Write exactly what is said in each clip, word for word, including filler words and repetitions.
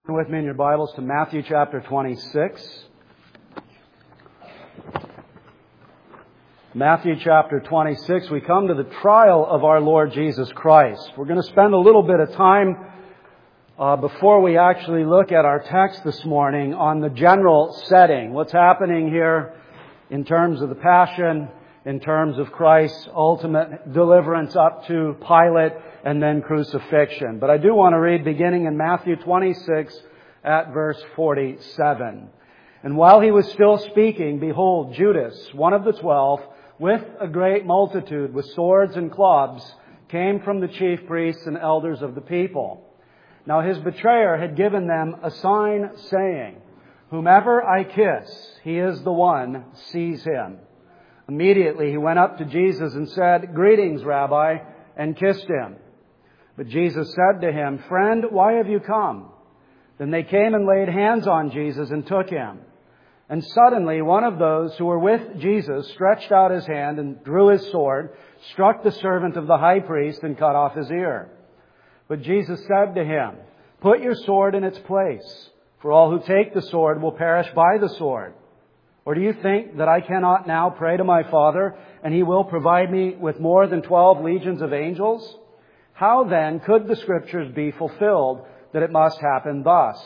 With me in your Bibles to Matthew chapter twenty-six. Matthew chapter twenty-six, we come to the trial of our Lord Jesus Christ. We're going to spend a little bit of time uh, before we actually look at our text this morning on the general setting. What's happening here in terms of the passion, in terms of Christ's ultimate deliverance up to Pilate and then crucifixion. But I do want to read beginning in Matthew twenty-six at verse forty-seven. And while he was still speaking, behold, Judas, one of the twelve, with a great multitude, with swords and clubs, came from the chief priests and elders of the people. Now his betrayer had given them a sign, saying, "Whomever I kiss, he is the one, seize him." Immediately he went up to Jesus and said, "Greetings, Rabbi," and kissed him. But Jesus said to him, "Friend, why have you come?" Then they came and laid hands on Jesus and took him. And suddenly one of those who were with Jesus stretched out his hand and drew his sword, struck the servant of the high priest, and cut off his ear. But Jesus said to him, "Put your sword in its place, for all who take the sword will perish by the sword. Or do you think that I cannot now pray to my Father, and He will provide me with more than twelve legions of angels? How then could the Scriptures be fulfilled that it must happen thus?"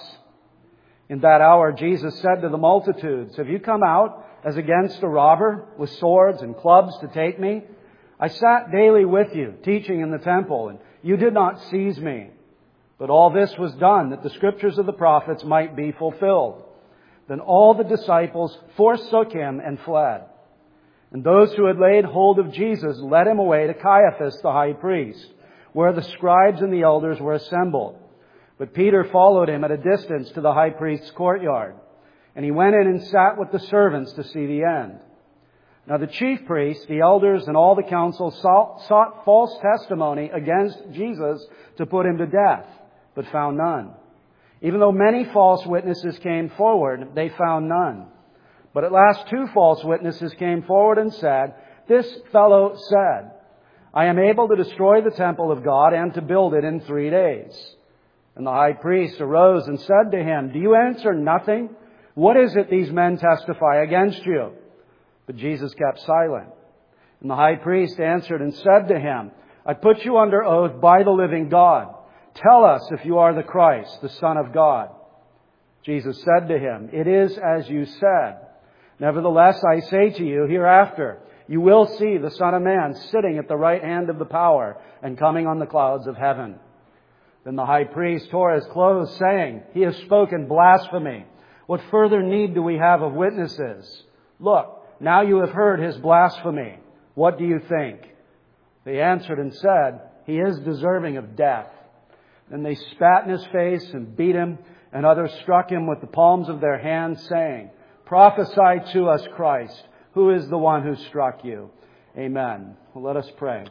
In that hour Jesus said to the multitudes, "Have you come out as against a robber with swords and clubs to take me? I sat daily with you, teaching in the temple, and you did not seize me. But all this was done that the Scriptures of the prophets might be fulfilled." Then all the disciples forsook him and fled. And those who had laid hold of Jesus led him away to Caiaphas the high priest, where the scribes and the elders were assembled. But Peter followed him at a distance to the high priest's courtyard. And he went in and sat with the servants to see the end. Now the chief priests, the elders, and all the council sought, sought false testimony against Jesus to put him to death, but found none. Even though many false witnesses came forward, they found none. But at last two false witnesses came forward and said, "This fellow said, 'I am able to destroy the temple of God and to build it in three days.'" And the high priest arose and said to him, "Do you answer nothing? What is it these men testify against you?" But Jesus kept silent. And the high priest answered and said to him, "I put you under oath by the living God. Tell us if you are the Christ, the Son of God." Jesus said to him, "It is as you said. Nevertheless, I say to you, hereafter you will see the Son of Man sitting at the right hand of the power and coming on the clouds of heaven." Then the high priest tore his clothes, saying, "He has spoken blasphemy. What further need do we have of witnesses? Look, now you have heard his blasphemy. What do you think?" They answered and said, "He is deserving of death." Then they spat in his face and beat him, and others struck him with the palms of their hands, saying, "Prophesy to us, Christ. Who is the one who struck you?" Amen. Well, let us pray.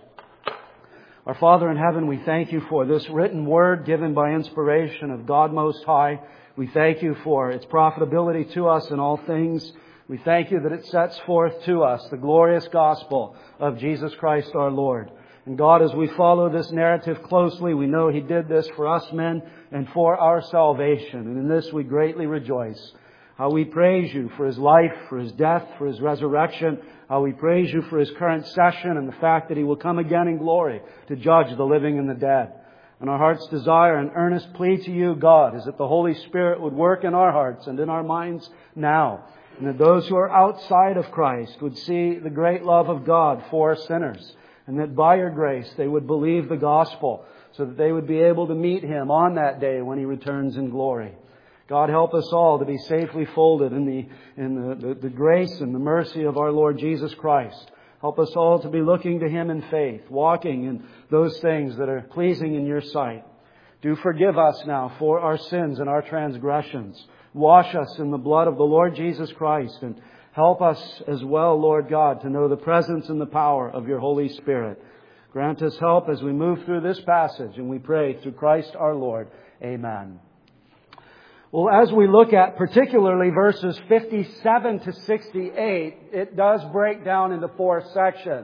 Our Father in heaven, we thank you for this written word given by inspiration of God Most High. We thank you for its profitability to us in all things. We thank you that it sets forth to us the glorious gospel of Jesus Christ our Lord. And God, as we follow this narrative closely, we know He did this for us men and for our salvation. And in this we greatly rejoice. How we praise you for His life, for His death, for His resurrection. How we praise you for His current session and the fact that He will come again in glory to judge the living and the dead. And our heart's desire and earnest plea to you, God, is that the Holy Spirit would work in our hearts and in our minds now. And that those who are outside of Christ would see the great love of God for sinners. And that by your grace they would believe the gospel so that they would be able to meet Him on that day when He returns in glory. God, help us all to be safely folded in the in the, the, the grace and the mercy of our Lord Jesus Christ. Help us all to be looking to Him in faith, walking in those things that are pleasing in your sight. Do forgive us now for our sins and our transgressions. Wash us in the blood of the Lord Jesus Christ, and help us as well, Lord God, to know the presence and the power of your Holy Spirit. Grant us help as we move through this passage, and we pray through Christ our Lord. Amen. Well, as we look at particularly verses fifty-seven to sixty-eight, it does break down into four sections.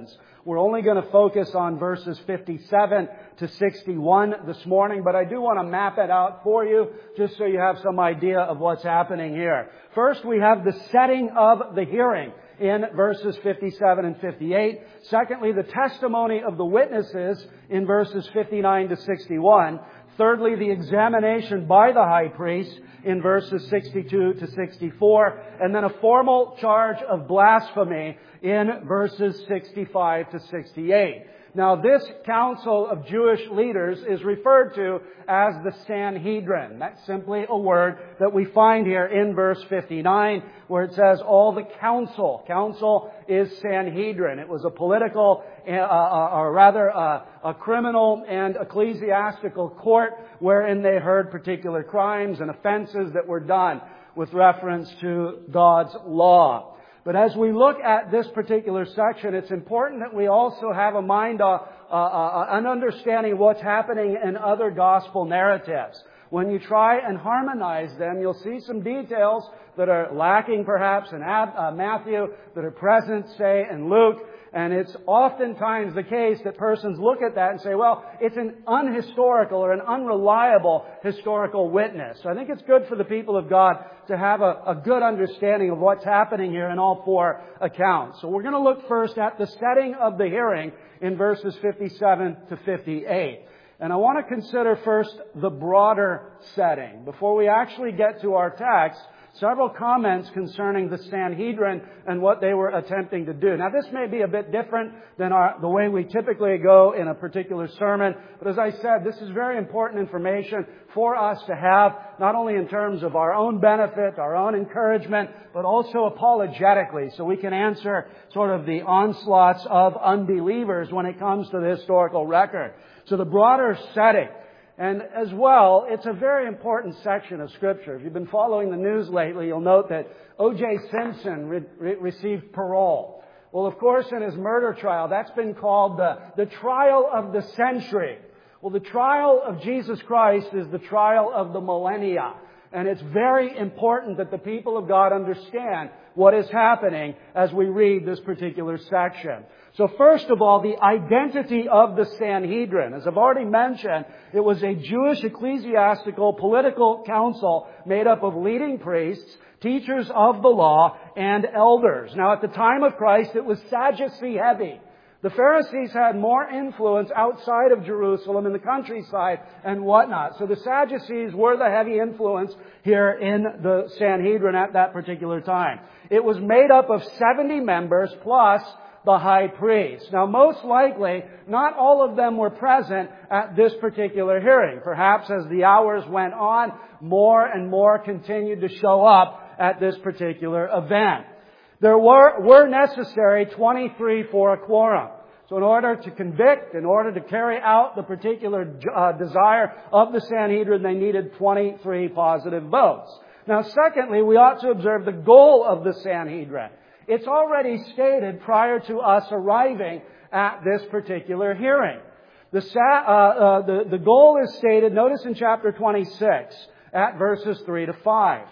We're only going to focus on verses fifty-seven to sixty-one this morning, but I do want to map it out for you just so you have some idea of what's happening here. First, we have the setting of the hearing in verses fifty-seven and fifty-eight. Secondly, the testimony of the witnesses in verses fifty-nine to sixty-one. Thirdly, the examination by the high priest in verses sixty-two to sixty-four. And then a formal charge of blasphemy in verses sixty-five to sixty-eight. Now, this council of Jewish leaders is referred to as the Sanhedrin. That's simply a word that we find here in verse fifty-nine, where it says all the council. Council is Sanhedrin. It was a political, uh, uh, or rather uh, a criminal and ecclesiastical court wherein they heard particular crimes and offenses that were done with reference to God's law. But as we look at this particular section, it's important that we also have a mind, uh, uh, uh, an understanding of what's happening in other gospel narratives. When you try and harmonize them, you'll see some details that are lacking perhaps in Ab- uh, Matthew, that are present, say, in Luke. And it's oftentimes the case that persons look at that and say, well, it's an unhistorical or an unreliable historical witness. So I think it's good for the people of God to have a, a good understanding of what's happening here in all four accounts. So we're going to look first at the setting of the hearing in verses fifty-seven to fifty-eight. And I want to consider first the broader setting. Before we actually get to our text, several comments concerning the Sanhedrin and what they were attempting to do. Now, this may be a bit different than our, the way we typically go in a particular sermon, but as I said, this is very important information for us to have, not only in terms of our own benefit, our own encouragement, but also apologetically, so we can answer sort of the onslaughts of unbelievers when it comes to the historical record. So the broader setting. And as well, it's a very important section of Scripture. If you've been following the news lately, you'll note that O J Simpson re- re- received parole. Well, of course, in his murder trial, that's been called the, the trial of the century. Well, the trial of Jesus Christ is the trial of the millennia. And it's very important that the people of God understand what is happening as we read this particular section. So first of all, the identity of the Sanhedrin. As I've already mentioned, it was a Jewish ecclesiastical political council made up of leading priests, teachers of the law, and elders. Now, at the time of Christ, it was Sadducee heavy. The Pharisees had more influence outside of Jerusalem in the countryside and whatnot. So the Sadducees were the heavy influence here in the Sanhedrin at that particular time. It was made up of seventy members plus the high priest. Now, most likely, not all of them were present at this particular hearing. Perhaps as the hours went on, more and more continued to show up at this particular event. There were, were necessary twenty-three for a quorum. So in order to convict, in order to carry out the particular uh, desire of the Sanhedrin, they needed twenty-three positive votes. Now, secondly, we ought to observe the goal of the Sanhedrin. It's already stated prior to us arriving at this particular hearing. The, uh, uh, the, the goal is stated, notice in chapter twenty-six, at verses three to five.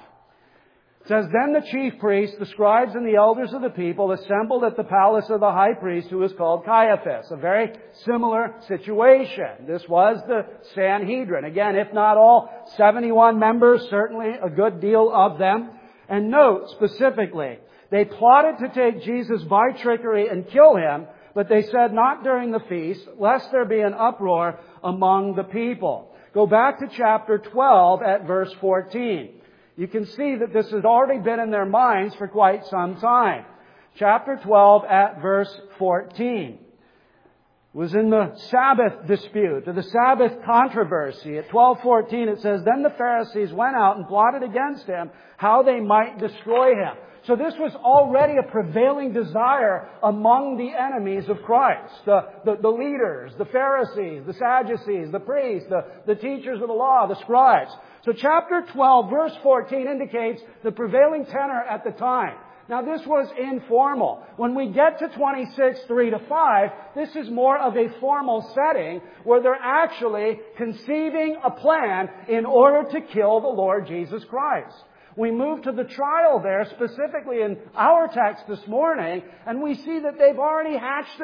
It says, Then the chief priests, the scribes, and the elders of the people assembled at the palace of the high priest, who was called Caiaphas. A very similar situation. This was the Sanhedrin. Again, if not all seventy-one members, certainly a good deal of them. And note specifically, they plotted to take Jesus by trickery and kill Him, but they said not during the feast, lest there be an uproar among the people. Go back to chapter twelve at verse fourteen. You can see that this has already been in their minds for quite some time. Chapter twelve at verse fourteen was in the Sabbath dispute, or the Sabbath controversy. At twelve fourteen it says, Then the Pharisees went out and plotted against Him how they might destroy Him. So this was already a prevailing desire among the enemies of Christ. The, the, the leaders, the Pharisees, the Sadducees, the priests, the, the teachers of the law, the scribes. So chapter twelve, verse fourteen indicates the prevailing tenor at the time. Now this was informal. When we get to twenty-six, three to five, this is more of a formal setting where they're actually conceiving a plan in order to kill the Lord Jesus Christ. We move to the trial there, specifically in our text this morning, and we see that they've already hatched this.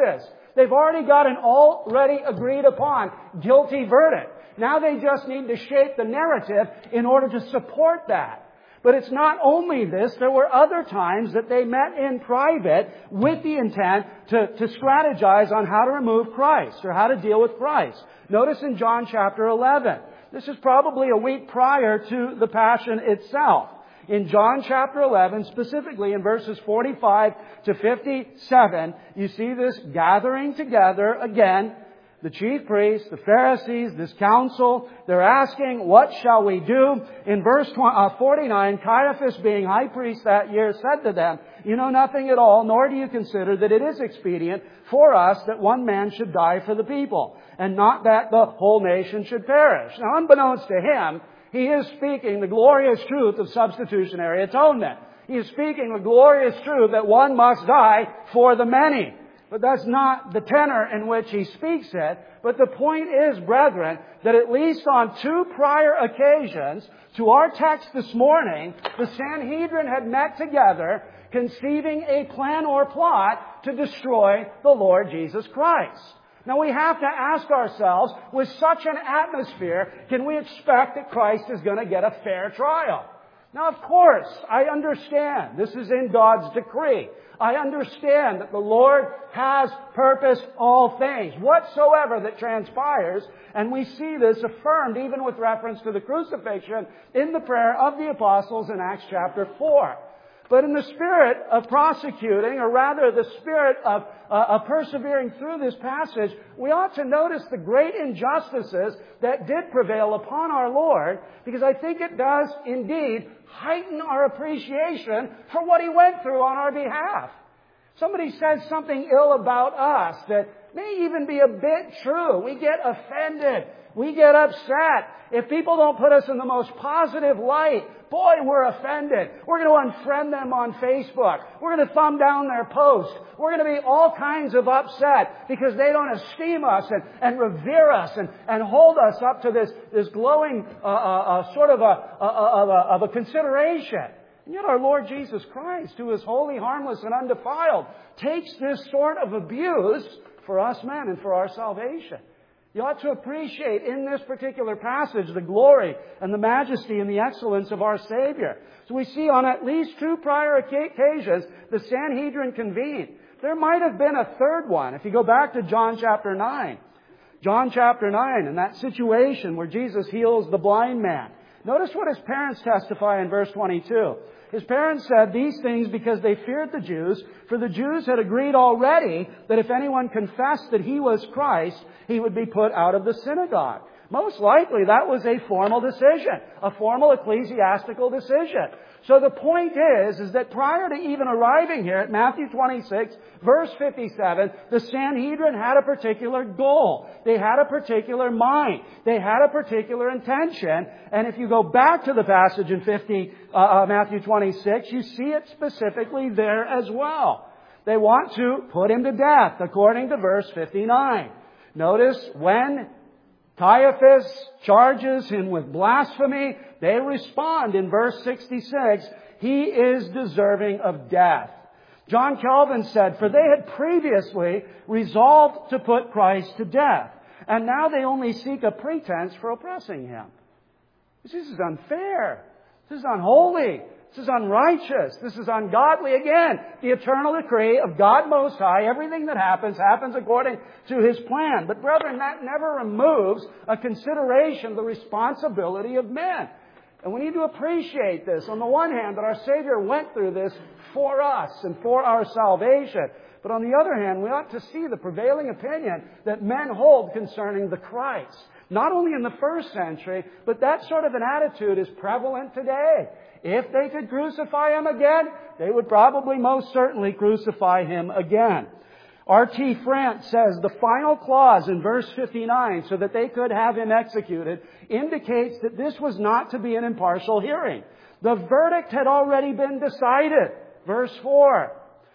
They've already got an already agreed upon guilty verdict. Now they just need to shape the narrative in order to support that. But it's not only this. There were other times that they met in private with the intent to, to strategize on how to remove Christ or how to deal with Christ. Notice in John chapter eleven. This is probably a week prior to the Passion itself. In John chapter eleven, specifically in verses forty-five to fifty-seven, you see this gathering together again. The chief priests, the Pharisees, this council, they're asking, what shall we do? In verse forty-nine, Caiaphas, being high priest that year, said to them, you know nothing at all, nor do you consider that it is expedient for us that one man should die for the people, and not that the whole nation should perish. Now, unbeknownst to him, he is speaking the glorious truth of substitutionary atonement. He is speaking the glorious truth that one must die for the many. But that's not the tenor in which he speaks it. But the point is, brethren, that at least on two prior occasions to our text this morning, the Sanhedrin had met together conceiving a plan or plot to destroy the Lord Jesus Christ. Now we have to ask ourselves, with such an atmosphere, can we expect that Christ is going to get a fair trial? Now, of course, I understand this is in God's decree. I understand that the Lord has purposed all things, whatsoever that transpires, and we see this affirmed even with reference to the crucifixion in the prayer of the apostles in Acts chapter four. But in the spirit of prosecuting, or rather the spirit of, uh, of persevering through this passage, we ought to notice the great injustices that did prevail upon our Lord, because I think it does indeed heighten our appreciation for what He went through on our behalf. Somebody says something ill about us that may even be a bit true. We get offended. We get upset. If people don't put us in the most positive light, boy, we're offended. We're going to unfriend them on Facebook. We're going to thumb down their post. We're going to be all kinds of upset because they don't esteem us and, and revere us and, and hold us up to this, this glowing uh, uh, uh, sort of a, uh, of, a, of a consideration. And yet our Lord Jesus Christ, who is holy, harmless, and undefiled, takes this sort of abuse for us men and for our salvation. You ought to appreciate in this particular passage the glory and the majesty and the excellence of our Savior. So we see on at least two prior occasions the Sanhedrin convened. There might have been a third one. If you go back to John chapter nine. John chapter nine, and that situation where Jesus heals the blind man. Notice what his parents testify in verse twenty-two. His parents said these things because they feared the Jews, for the Jews had agreed already that if anyone confessed that he was Christ, he would be put out of the synagogue. Most likely that was a formal decision, a formal ecclesiastical decision. So the point is, is that prior to even arriving here at Matthew twenty-six, verse fifty-seven, the Sanhedrin had a particular goal. They had a particular mind. They had a particular intention. And if you go back to the passage in fifty, uh, uh, Matthew twenty-six, you see it specifically there as well. They want to put him to death, according to verse fifty-nine. Notice when Caiaphas charges him with blasphemy, they respond in verse sixty-six, he is deserving of death. John Calvin said, for they had previously resolved to put Christ to death, and now they only seek a pretense for oppressing him. This is unfair. This is unholy. This is unrighteous. This is ungodly. Again, the eternal decree of God Most High, everything that happens, happens according to His plan. But brethren, that never removes a consideration of the responsibility of men. And we need to appreciate this. On the one hand, that our Savior went through this for us and for our salvation. But on the other hand, we ought to see the prevailing opinion that men hold concerning the Christ. Not only in the first century, but that sort of an attitude is prevalent today. If they could crucify Him again, they would probably most certainly crucify Him again. R T France says the final clause in verse fifty-nine, so that they could have Him executed, indicates that this was not to be an impartial hearing. The verdict had already been decided. Verse four.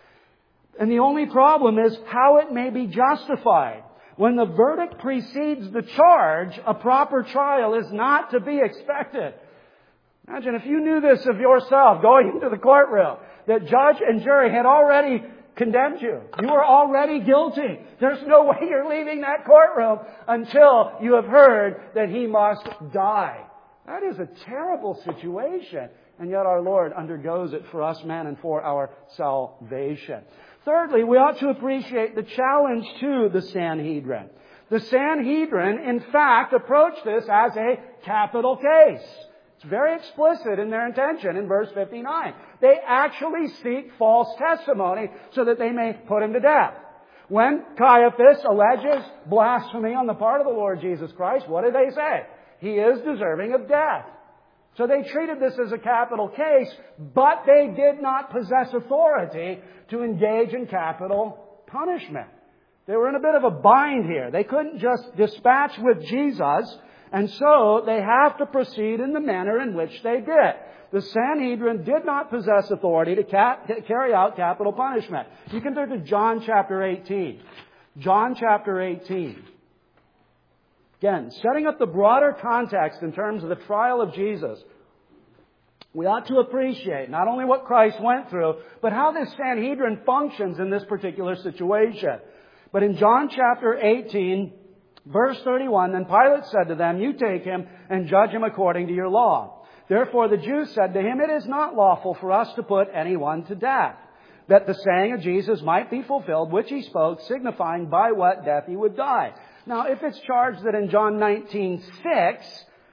And the only problem is how it may be justified. When the verdict precedes the charge, a proper trial is not to be expected. Imagine if you knew this of yourself going into the courtroom, that judge and jury had already condemned you. You are already guilty. There's no way you're leaving that courtroom until you have heard that he must die. That is a terrible situation. And yet our Lord undergoes it for us men and for our salvation. Thirdly, we ought to appreciate the challenge to the Sanhedrin. The Sanhedrin, in fact, approached this as a capital case. It's very explicit in their intention in verse fifty-nine. They actually seek false testimony so that they may put him to death. When Caiaphas alleges blasphemy on the part of the Lord Jesus Christ, what do they say? He is deserving of death. So they treated this as a capital case, but they did not possess authority to engage in capital punishment. They were in a bit of a bind here. They couldn't just dispatch with Jesus, and so they have to proceed in the manner in which they did. The Sanhedrin did not possess authority to, ca- to carry out capital punishment. You can turn to John chapter eighteen. John chapter eighteen. Again, setting up the broader context in terms of the trial of Jesus, we ought to appreciate not only what Christ went through, but how this Sanhedrin functions in this particular situation. But in John chapter eighteen, verse thirty-one, then Pilate said to them, "You take him and judge him according to your law." Therefore the Jews said to him, "It is not lawful for us to put anyone to death, that the saying of Jesus might be fulfilled, which he spoke, signifying by what death he would die." Now, if it's charged that in John nineteen six,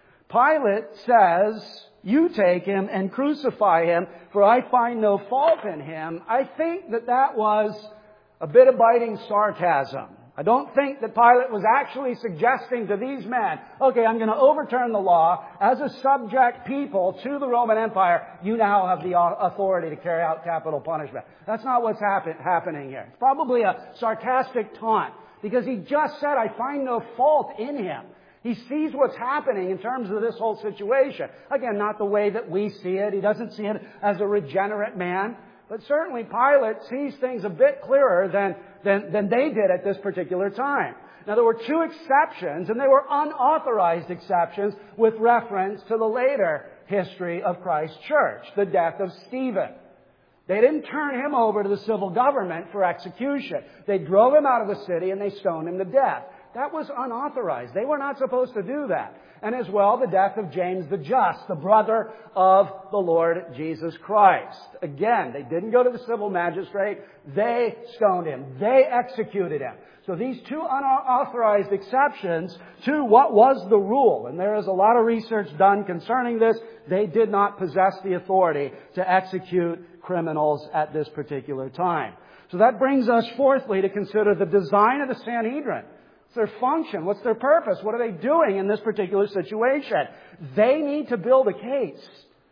Pilate says, "You take him and crucify him, for I find no fault in him," I think that that was a bit of biting sarcasm. I don't think that Pilate was actually suggesting to these men, okay, I'm going to overturn the law. As a subject people to the Roman Empire, you now have the authority to carry out capital punishment. That's not what's happen- happening here. It's probably a sarcastic taunt, because he just said, I find no fault in him. He sees what's happening in terms of this whole situation. Again, not the way that we see it. He doesn't see it as a regenerate man. But certainly Pilate sees things a bit clearer than, than, than they did at this particular time. Now, there were two exceptions, and they were unauthorized exceptions with reference to the later history of Christ's church, the death of Stephen. They didn't turn him over to the civil government for execution. They drove him out of the city and they stoned him to death. That was unauthorized. They were not supposed to do that. And as well, the death of James the Just, the brother of the Lord Jesus Christ. Again, they didn't go to the civil magistrate. They stoned him. They executed him. So these two unauthorized exceptions to what was the rule, and there is a lot of research done concerning this, they did not possess the authority to execute criminals at this particular time. So that brings us fourthly to consider the design of the Sanhedrin. What's their function? What's their purpose? What are they doing in this particular situation? They need to build a case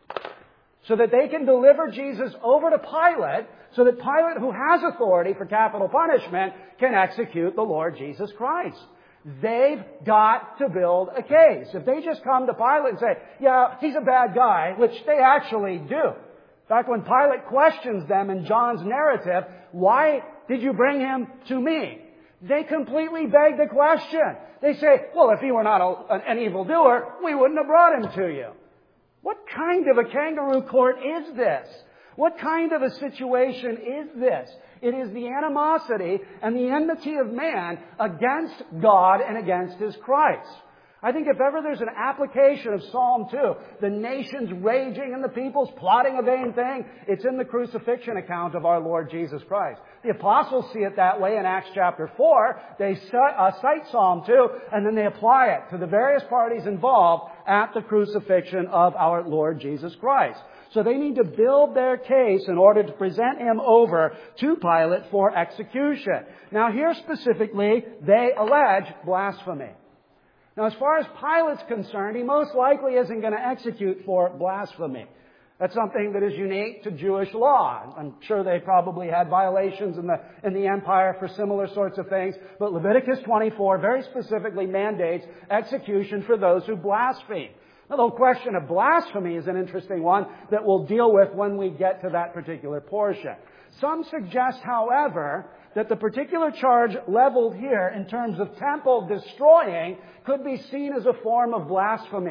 so that they can deliver Jesus over to Pilate, so that Pilate, who has authority for capital punishment, can execute the Lord Jesus Christ. They've got to build a case. If they just come to Pilate and say, yeah, he's a bad guy, which they actually do. In fact, when Pilate questions them in John's narrative, why did you bring him to me? They completely beg the question. They say, well, if he were not a, an evildoer, we wouldn't have brought him to you. What kind of a kangaroo court is this? What kind of a situation is this? It is the animosity and the enmity of man against God and against His Christ. I think if ever there's an application of Psalm two, the nations raging and the peoples plotting a vain thing, it's in the crucifixion account of our Lord Jesus Christ. The apostles see it that way in Acts chapter four. They cite Psalm two and then they apply it to the various parties involved at the crucifixion of our Lord Jesus Christ. So they need to build their case in order to present Him over to Pilate for execution. Now here specifically, they allege blasphemy. Now, as far as Pilate's concerned, he most likely isn't going to execute for blasphemy. That's something that is unique to Jewish law. I'm sure they probably had violations in the, in the empire for similar sorts of things. But Leviticus twenty-four very specifically mandates execution for those who blaspheme. Now, the question of blasphemy is an interesting one that we'll deal with when we get to that particular portion. Some suggest, however, that the particular charge leveled here in terms of temple destroying could be seen as a form of blasphemy.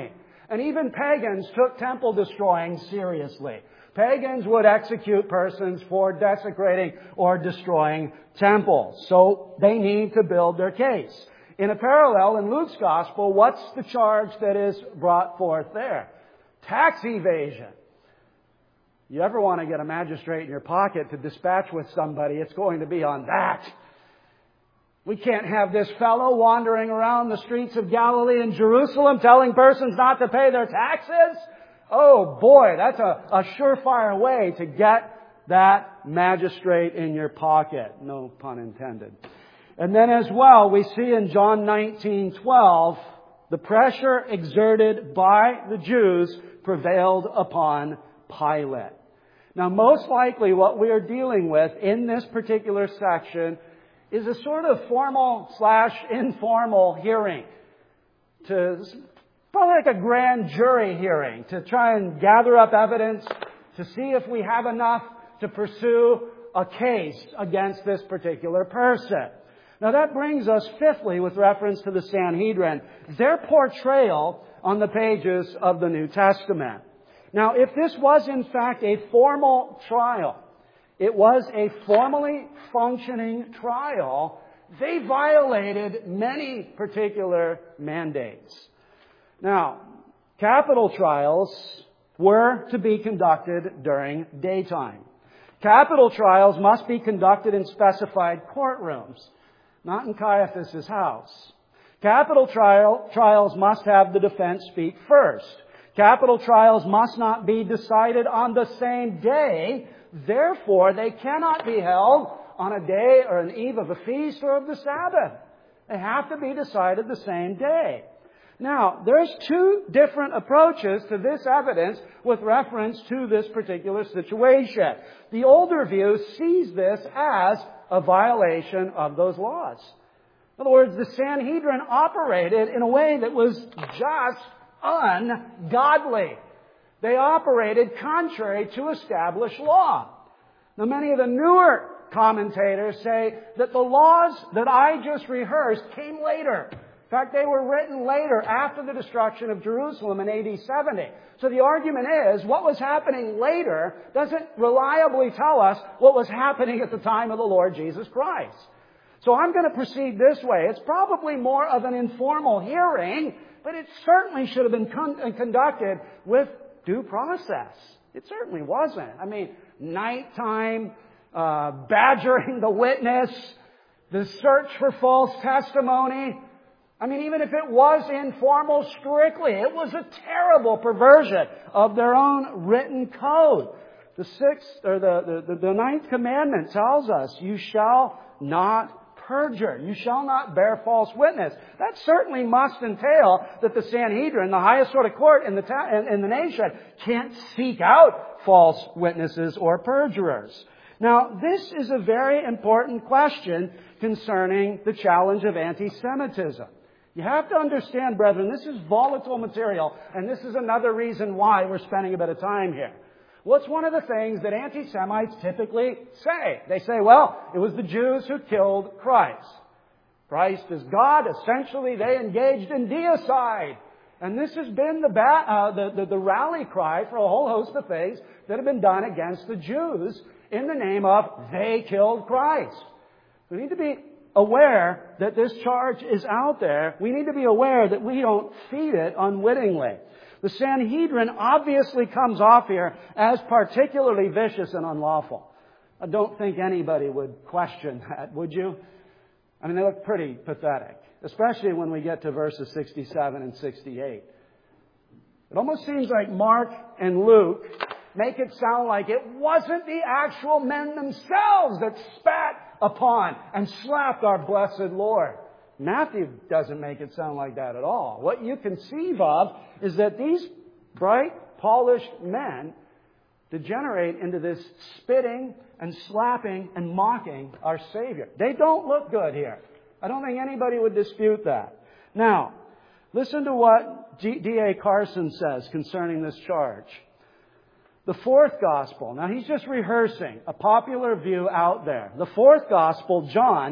And even pagans took temple destroying seriously. Pagans would execute persons for desecrating or destroying temples. So they need to build their case. In a parallel, in Luke's Gospel, what's the charge that is brought forth there? Tax evasion. You ever want to get a magistrate in your pocket to dispatch with somebody, it's going to be on that. We can't have this fellow wandering around the streets of Galilee and Jerusalem telling persons not to pay their taxes. Oh boy, that's a, a surefire way to get that magistrate in your pocket. No pun intended. And then as well, we see in John nineteen twelve, the pressure exerted by the Jews prevailed upon Pilate. Now, most likely what we are dealing with in this particular section is a sort of formal slash informal hearing. To, probably like a grand jury hearing to try and gather up evidence to see if we have enough to pursue a case against this particular person. Now that brings us fifthly with reference to the Sanhedrin, their portrayal on the pages of the New Testament. Now if this was in fact a formal trial, it was a formally functioning trial, they violated many particular mandates. Now, capital trials were to be conducted during daytime. Capital trials must be conducted in specified courtrooms, not in Caiaphas' house. Capital trial, trials must have the defense speak first. Capital trials must not be decided on the same day. Therefore, they cannot be held on a day or an eve of a feast or of the Sabbath. They have to be decided the same day. Now, there's two different approaches to this evidence with reference to this particular situation. The older view sees this as a violation of those laws. In other words, the Sanhedrin operated in a way that was just ungodly. They operated contrary to established law. Now, many of the newer commentators say that the laws that I just rehearsed came later. In fact, they were written later after the destruction of Jerusalem in A D seventy. So the argument is, what was happening later doesn't reliably tell us what was happening at the time of the Lord Jesus Christ. So I'm going to proceed this way. It's probably more of an informal hearing, but it certainly should have been con- conducted with due process. It certainly wasn't. I mean, nighttime, uh, badgering the witness, the search for false testimony. I mean, even if it was informal strictly, it was a terrible perversion of their own written code. The sixth, or the, the, the ninth commandment tells us, you shall not perjure. You shall not bear false witness. That certainly must entail that the Sanhedrin, the highest sort of court in the, ta- in, in the nation, can't seek out false witnesses or perjurers. Now, this is a very important question concerning the challenge of anti-Semitism. You have to understand, brethren, this is volatile material, and this is another reason why we're spending a bit of time here. What's one of the things that anti-Semites typically say? They say, well, it was the Jews who killed Christ. Christ is God. Essentially, they engaged in deicide. And this has been the, ba- uh, the, the, the rally cry for a whole host of things that have been done against the Jews in the name of they killed Christ. We need to be aware that this charge is out there. We need to be aware that we don't feed it unwittingly. The Sanhedrin obviously comes off here as particularly vicious and unlawful. I don't think anybody would question that, would you? I mean, they look pretty pathetic, especially when we get to verses sixty-seven and sixty-eight. It almost seems like Mark and Luke make it sound like it wasn't the actual men themselves that spat upon and slapped our blessed Lord. Matthew doesn't make it sound like that at all. What you conceive of is that these bright, polished men degenerate into this spitting and slapping and mocking our Savior. They don't look good here. I don't think anybody would dispute that. Now, listen to what D A Carson says concerning this charge. The fourth gospel. Now, he's just rehearsing a popular view out there. The fourth gospel, John,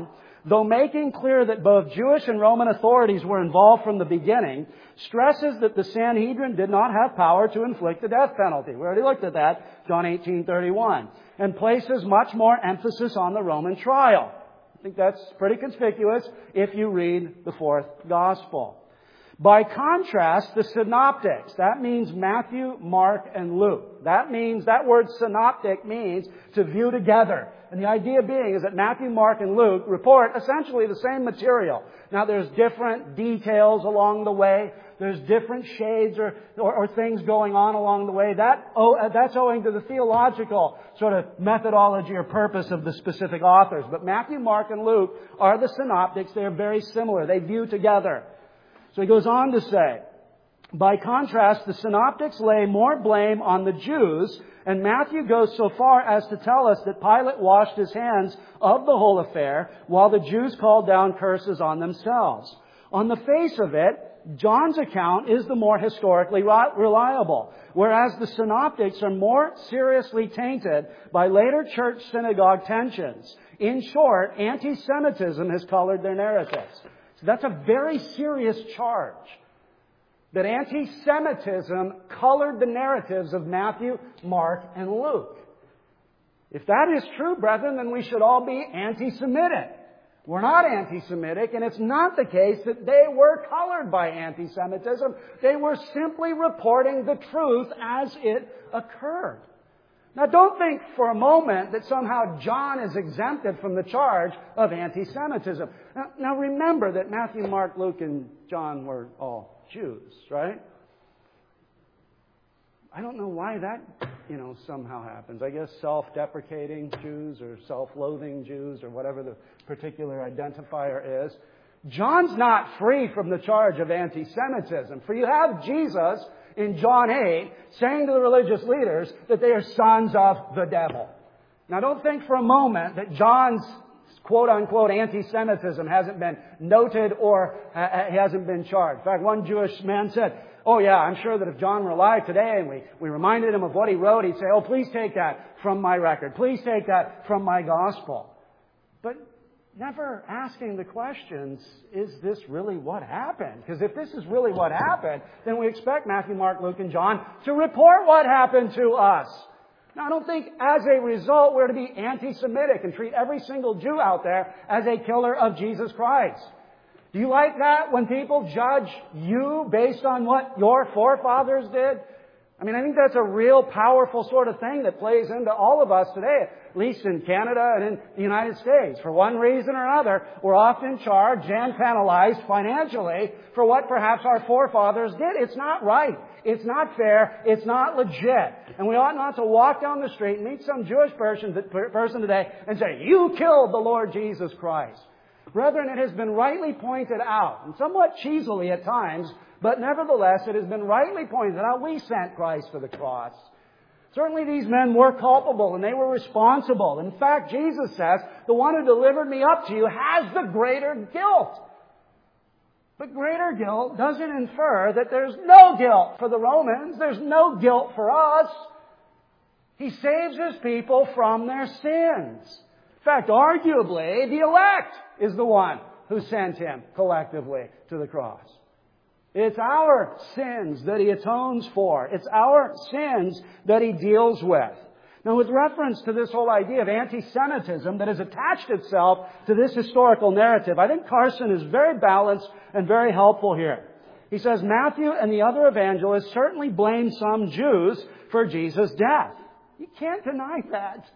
though making clear that both Jewish and Roman authorities were involved from the beginning, stresses that the Sanhedrin did not have power to inflict the death penalty. We already looked at that, John eighteen thirty-one. And places much more emphasis on the Roman trial. I think that's pretty conspicuous if you read the fourth gospel. By contrast, the synoptics, that means Matthew, Mark, and Luke. That means, that word synoptic means to view together. And the idea being is that Matthew, Mark, and Luke report essentially the same material. Now there's different details along the way. There's different shades or, or, or things going on along the way. That, oh, that's owing to the theological sort of methodology or purpose of the specific authors. But Matthew, Mark, and Luke are the synoptics. They're very similar. They view together. So he goes on to say, by contrast, the synoptics lay more blame on the Jews, and Matthew goes so far as to tell us that Pilate washed his hands of the whole affair, while the Jews called down curses on themselves. On the face of it, John's account is the more historically reliable, whereas the synoptics are more seriously tainted by later church synagogue tensions. In short, anti-Semitism has colored their narratives. So that's a very serious charge. That anti-Semitism colored the narratives of Matthew, Mark, and Luke. If that is true, brethren, then we should all be anti-Semitic. We're not anti-Semitic, and it's not the case that they were colored by anti-Semitism. They were simply reporting the truth as it occurred. Now, don't think for a moment that somehow John is exempted from the charge of anti-Semitism. Now, now remember that Matthew, Mark, Luke, and John were all Jews, right? I don't know why that, you know, somehow happens. I guess self-deprecating Jews or self-loathing Jews or whatever the particular identifier is. John's not free from the charge of anti-Semitism. For you have Jesus in John eight saying to the religious leaders that they are sons of the devil. Now don't think for a moment that John's quote-unquote anti-Semitism hasn't been noted or uh, hasn't been charged. In fact, one Jewish man said, oh yeah, I'm sure that if John were alive today and we, we reminded him of what he wrote, he'd say, oh, please take that from my record. Please take that from my gospel. But never asking the questions, is this really what happened? Because if this is really what happened, then we expect Matthew, Mark, Luke, and John to report what happened to us. Now, I don't think as a result we're to be anti-Semitic and treat every single Jew out there as a killer of Jesus Christ. Do you like that when people judge you based on what your forefathers did? I mean, I think that's a real powerful sort of thing that plays into all of us today, at least in Canada and in the United States. For one reason or another, we're often charged and penalized financially for what perhaps our forefathers did. It's not right. It's not fair. It's not legit. And we ought not to walk down the street and meet some Jewish person, person today and say, you killed the Lord Jesus Christ. Brethren, it has been rightly pointed out, and somewhat cheesily at times, but nevertheless, it has been rightly pointed out, we sent Christ to the cross. Certainly these men were culpable and they were responsible. In fact, Jesus says, the one who delivered me up to you has the greater guilt. But greater guilt doesn't infer that there's no guilt for the Romans. There's no guilt for us. He saves His people from their sins. In fact, arguably, the elect is the one who sent Him collectively to the cross. It's our sins that He atones for. It's our sins that He deals with. Now, with reference to this whole idea of anti-Semitism that has attached itself to this historical narrative, I think Carson is very balanced and very helpful here. He says, Matthew and the other evangelists certainly blame some Jews for Jesus' death. You can't deny that.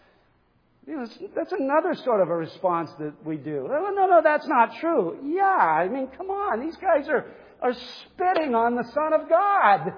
You know, that's another sort of a response that we do. Oh, no, no, that's not true. Yeah, I mean, come on. These guys are, are spitting on the Son of God.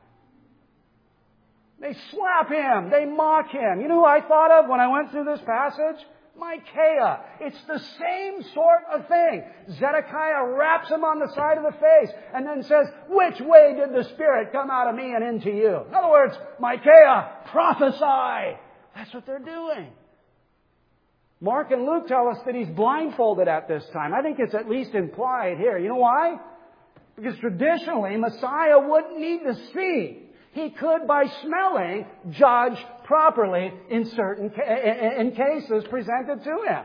They slap Him. They mock Him. You know who I thought of when I went through this passage? Micaiah. It's the same sort of thing. Zedekiah raps him on the side of the face and then says, which way did the Spirit come out of me and into you? In other words, Micaiah, prophesy. That's what they're doing. Mark and Luke tell us that he's blindfolded at this time. I think it's at least implied here. You know why? Because traditionally, Messiah wouldn't need to see. He could, by smelling, judge properly in certain ca- in cases presented to him.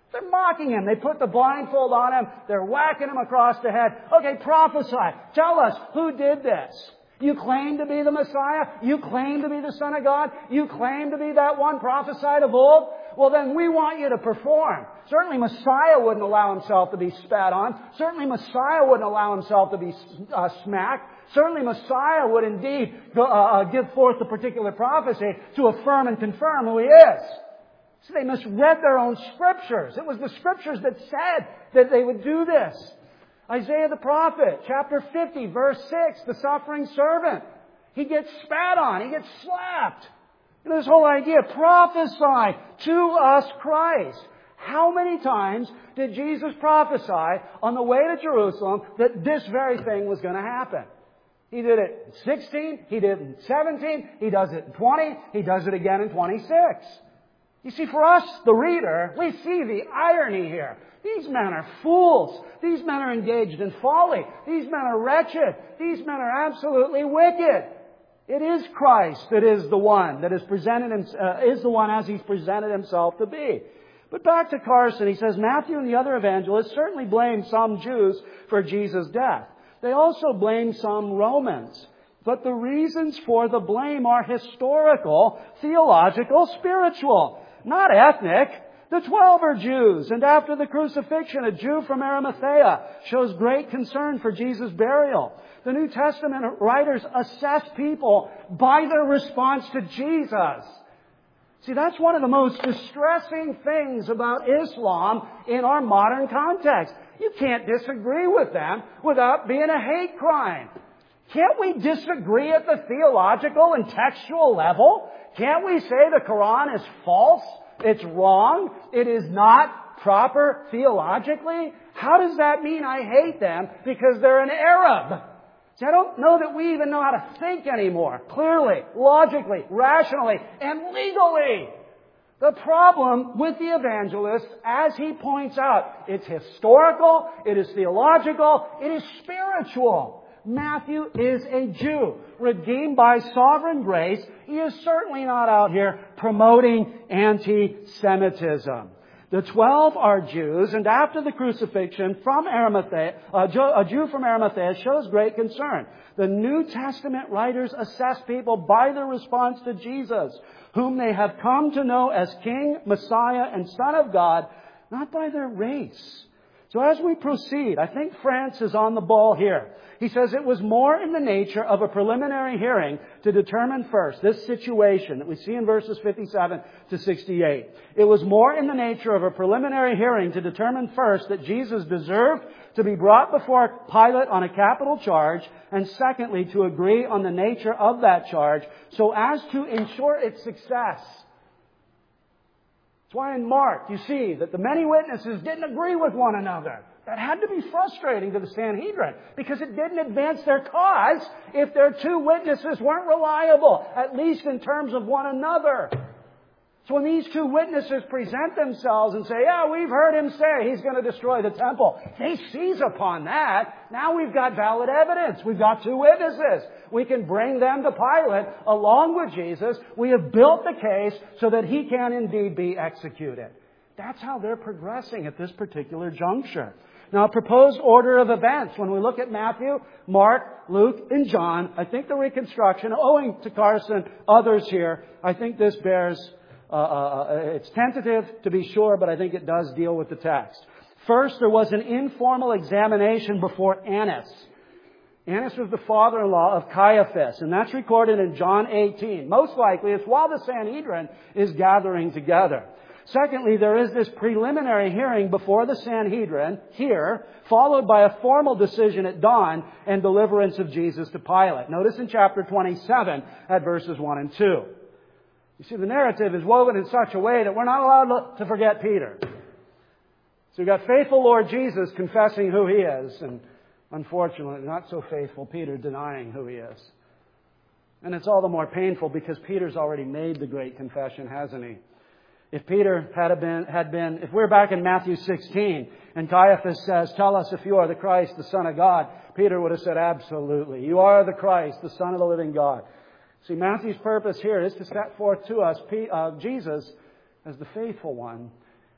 They're mocking him. They put the blindfold on him. They're whacking him across the head. Okay, prophesy. Tell us, who did this? You claim to be the Messiah? You claim to be the Son of God? You claim to be that one prophesied of old? Well, then we want you to perform. Certainly Messiah wouldn't allow himself to be spat on. Certainly Messiah wouldn't allow himself to be uh, smacked. Certainly Messiah would indeed go, uh, give forth the particular prophecy to affirm and confirm who he is. So they misread their own Scriptures. It was the Scriptures that said that they would do this. Isaiah the prophet, chapter fifty, verse six, the suffering servant. He gets spat on. He gets slapped. You know, this whole idea, prophesy to us Christ. How many times did Jesus prophesy on the way to Jerusalem that this very thing was going to happen? He did it in sixteen. He did it in seventeen. He does it in twenty. He does it again in twenty-six. You see, for us, the reader, we see the irony here. These men are fools. These men are engaged in folly. These men are wretched. These men are absolutely wicked. It is Christ that is the one that is presented him, uh, is the one as he's presented himself to be. But back to Carson, he says Matthew and the other evangelists certainly blame some Jews for Jesus' death. They also blame some Romans. But the reasons for the blame are historical, theological, spiritual, not ethnic. The twelve are Jews, and after the crucifixion, a Jew from Arimathea shows great concern for Jesus' burial. The New Testament writers assess people by their response to Jesus. See, that's one of the most distressing things about Islam in our modern context. You can't disagree with them without being a hate crime. Can't we disagree at the theological and textual level? Can't we say the Quran is false? It's wrong. It is not proper theologically. How does that mean I hate them because they're an Arab? See, I don't know that we even know how to think anymore. Clearly, logically, rationally, and legally. The problem with the evangelist, as he points out, it's historical, it is theological, it is spiritual. Matthew is a Jew, redeemed by sovereign grace. He is certainly not out here promoting anti-Semitism. The twelve are Jews, and after the crucifixion from Arimathea, a Jew from Arimathea shows great concern. The New Testament writers assess people by their response to Jesus, whom they have come to know as King, Messiah, and Son of God, not by their race. So as we proceed, I think France is on the ball here. He says it was more in the nature of a preliminary hearing to determine first this situation that we see in verses fifty-seven to sixty-eight. It was more in the nature of a preliminary hearing to determine first that Jesus deserved to be brought before Pilate on a capital charge, and secondly, to agree on the nature of that charge so as to ensure its success. That's why in Mark you see that the many witnesses didn't agree with one another. That had to be frustrating to the Sanhedrin because it didn't advance their cause if their two witnesses weren't reliable, at least in terms of one another. So when these two witnesses present themselves and say, yeah, we've heard him say he's going to destroy the temple, they seize upon that. Now we've got valid evidence. We've got two witnesses. We can bring them to Pilate along with Jesus. We have built the case so that he can indeed be executed. That's how they're progressing at this particular juncture. Now, a proposed order of events, when we look at Matthew, Mark, Luke, and John, I think the reconstruction, owing to Carson, others here, I think this bears, uh, uh, it's tentative to be sure, but I think it does deal with the text. First, there was an informal examination before Annas. Annas was the father-in-law of Caiaphas, and that's recorded in John eighteen. Most likely, it's while the Sanhedrin is gathering together. Secondly, there is this preliminary hearing before the Sanhedrin here, followed by a formal decision at dawn and deliverance of Jesus to Pilate. Notice in chapter twenty-seven at verses one and two. You see, the narrative is woven in such a way that we're not allowed to forget Peter. So we've got faithful Lord Jesus confessing who He is, and unfortunately, not so faithful Peter denying who He is. And it's all the more painful because Peter's already made the great confession, hasn't he? If Peter had been, had been, if we're back in Matthew sixteen and Caiaphas says, tell us if you are the Christ, the Son of God, Peter would have said, absolutely. You are the Christ, the Son of the living God. See, Matthew's purpose here is to set forth to us uh, Jesus as the faithful one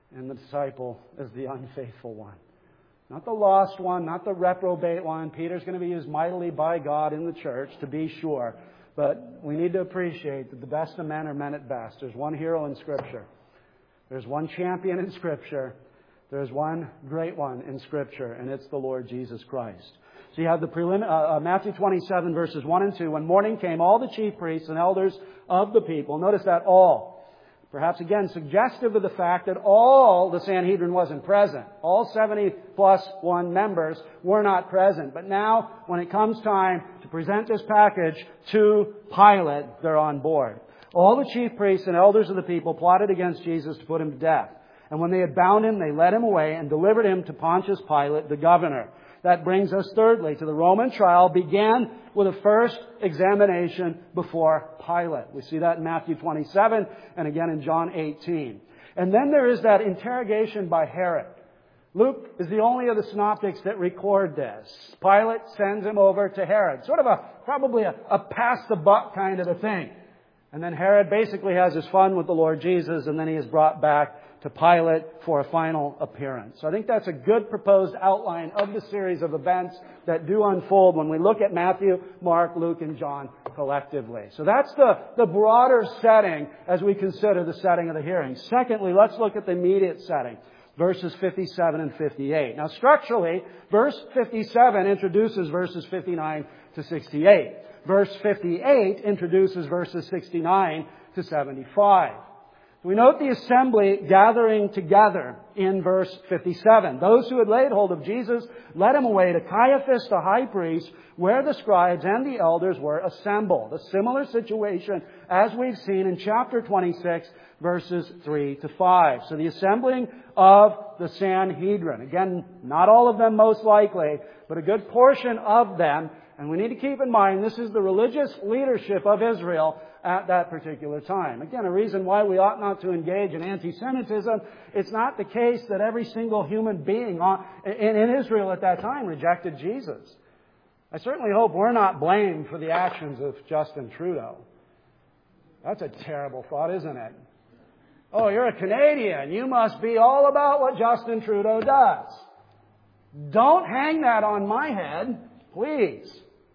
and the disciple is the unfaithful one. Not the lost one, not the reprobate one. Peter's going to be used mightily by God in the church, to be sure. But we need to appreciate that the best of men are men at best. There's one hero in Scripture. There's one champion in Scripture. There's one great one in Scripture, and it's the Lord Jesus Christ. So you have the prelim- uh, uh, Matthew twenty-seven, verses one and two. When morning came, all the chief priests and elders of the people, notice that all, perhaps again suggestive of the fact that all the Sanhedrin wasn't present. All seventy plus one members were not present. But now, when it comes time to present this package to Pilate, they're on board. All the chief priests and elders of the people plotted against Jesus to put him to death. And when they had bound him, they led him away and delivered him to Pontius Pilate, the governor. That brings us thirdly to the Roman trial began with a first examination before Pilate. We see that in Matthew twenty-seven and again in John eighteen. And then there is that interrogation by Herod. Luke is the only of the synoptics that record this. Pilate sends him over to Herod. Sort of a, probably a, a pass the buck kind of a thing. And then Herod basically has his fun with the Lord Jesus, and then he is brought back to Pilate for a final appearance. So I think that's a good proposed outline of the series of events that do unfold when we look at Matthew, Mark, Luke, and John collectively. So that's the, the broader setting as we consider the setting of the hearing. Secondly, let's look at the immediate setting, verses fifty-seven and fifty-eight. Now structurally, verse fifty-seven introduces verses fifty-nine to sixty-eight. Verse fifty-eight introduces verses sixty-nine to seventy-five. We note the assembly gathering together in verse fifty-seven. Those who had laid hold of Jesus led him away to Caiaphas the high priest, where the scribes and the elders were assembled. A similar situation as we've seen in chapter twenty-six, verses three to five. So the assembling of the Sanhedrin. Again, not all of them most likely, but a good portion of them. And we need to keep in mind this is the religious leadership of Israel at that particular time. Again, a reason why we ought not to engage in anti-Semitism. It's not the case that every single human being in Israel at that time rejected Jesus. I certainly hope we're not blamed for the actions of Justin Trudeau. That's a terrible thought, isn't it? Oh, you're a Canadian. You must be all about what Justin Trudeau does. Don't hang that on my head, please.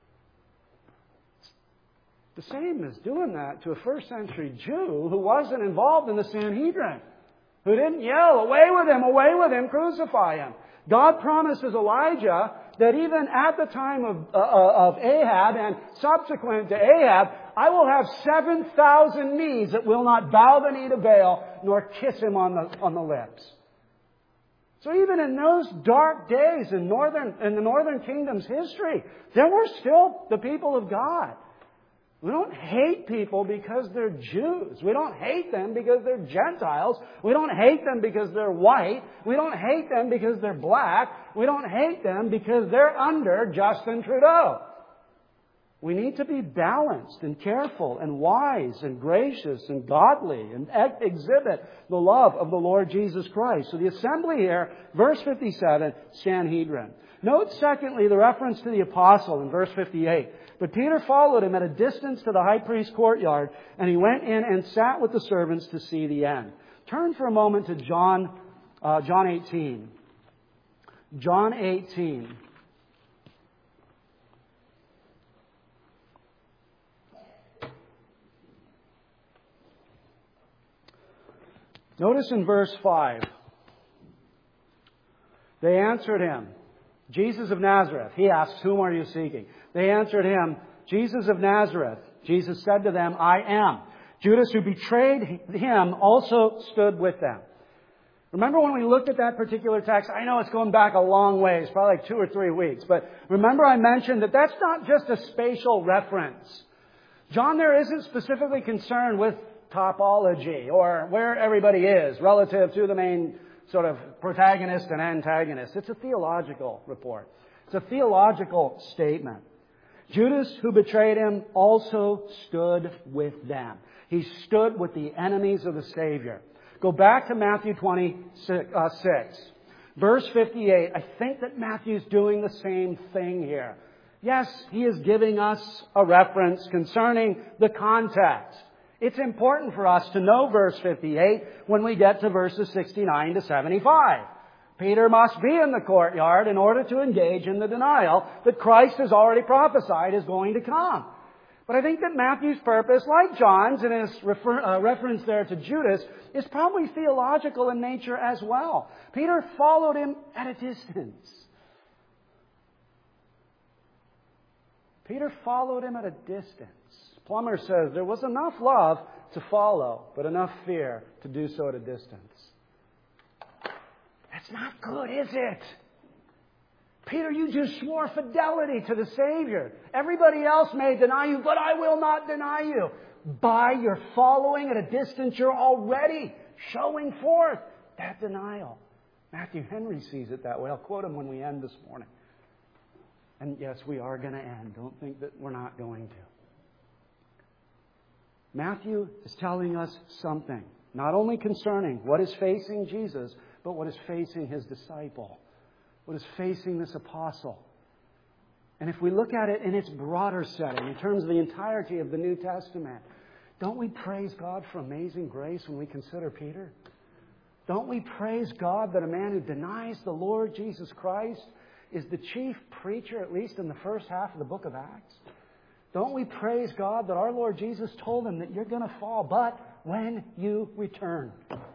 The same as doing that to a first century Jew who wasn't involved in the Sanhedrin, who didn't yell, away with him, away with him, crucify him. God promises Elijah that even at the time of, uh, of Ahab and subsequent to Ahab, I will have seven thousand knees that will not bow the knee to Baal nor kiss him on the, on the lips. So even in those dark days in northern, in the northern kingdom's history, there were still the people of God. We don't hate people because they're Jews. We don't hate them because they're Gentiles. We don't hate them because they're white. We don't hate them because they're black. We don't hate them because they're under Justin Trudeau. We need to be balanced and careful and wise and gracious and godly and exhibit the love of the Lord Jesus Christ. So the assembly here, verse fifty-seven, Sanhedrin. Note secondly the reference to the apostle in verse fifty-eight. But Peter followed him at a distance to the high priest's courtyard, and he went in and sat with the servants to see the end. Turn for a moment to John, uh, John eighteen. John eighteen. Notice in verse five, they answered him, Jesus of Nazareth. He asks, whom are you seeking? They answered him, Jesus of Nazareth. Jesus said to them, I am. Judas, who betrayed him, also stood with them. Remember when we looked at that particular text? I know it's going back a long ways, probably like two or three weeks. But remember I mentioned that that's not just a spatial reference. John there isn't specifically concerned with topology or where everybody is relative to the main sort of protagonist and antagonist. It's a theological report. It's a theological statement. Judas, who betrayed him, also stood with them. He stood with the enemies of the Savior. Go back to Matthew twenty-six, verse fifty-eight. I think that Matthew's doing the same thing here. Yes, he is giving us a reference concerning the context. It's important for us to know verse fifty-eight when we get to verses sixty-nine to seventy-five. Peter must be in the courtyard in order to engage in the denial that Christ has already prophesied is going to come. But I think that Matthew's purpose, like John's in his refer, uh, reference there to Judas, is probably theological in nature as well. Peter followed him at a distance. Peter followed him at a distance. Plummer says there was enough love to follow, but enough fear to do so at a distance. That's not good, is it? Peter, you just swore fidelity to the Savior. Everybody else may deny you, but I will not deny you. By your following at a distance, you're already showing forth that denial. Matthew Henry sees it that way. I'll quote him when we end this morning. And yes, we are going to end. Don't think that we're not going to. Matthew is telling us something, not only concerning what is facing Jesus, but what is facing his disciple, what is facing this apostle. And if we look at it in its broader setting, in terms of the entirety of the New Testament, don't we praise God for amazing grace when we consider Peter? Don't we praise God that a man who denies the Lord Jesus Christ is the chief preacher, at least in the first half of the book of Acts? Don't we praise God that our Lord Jesus told him that you're going to fall, but when you return?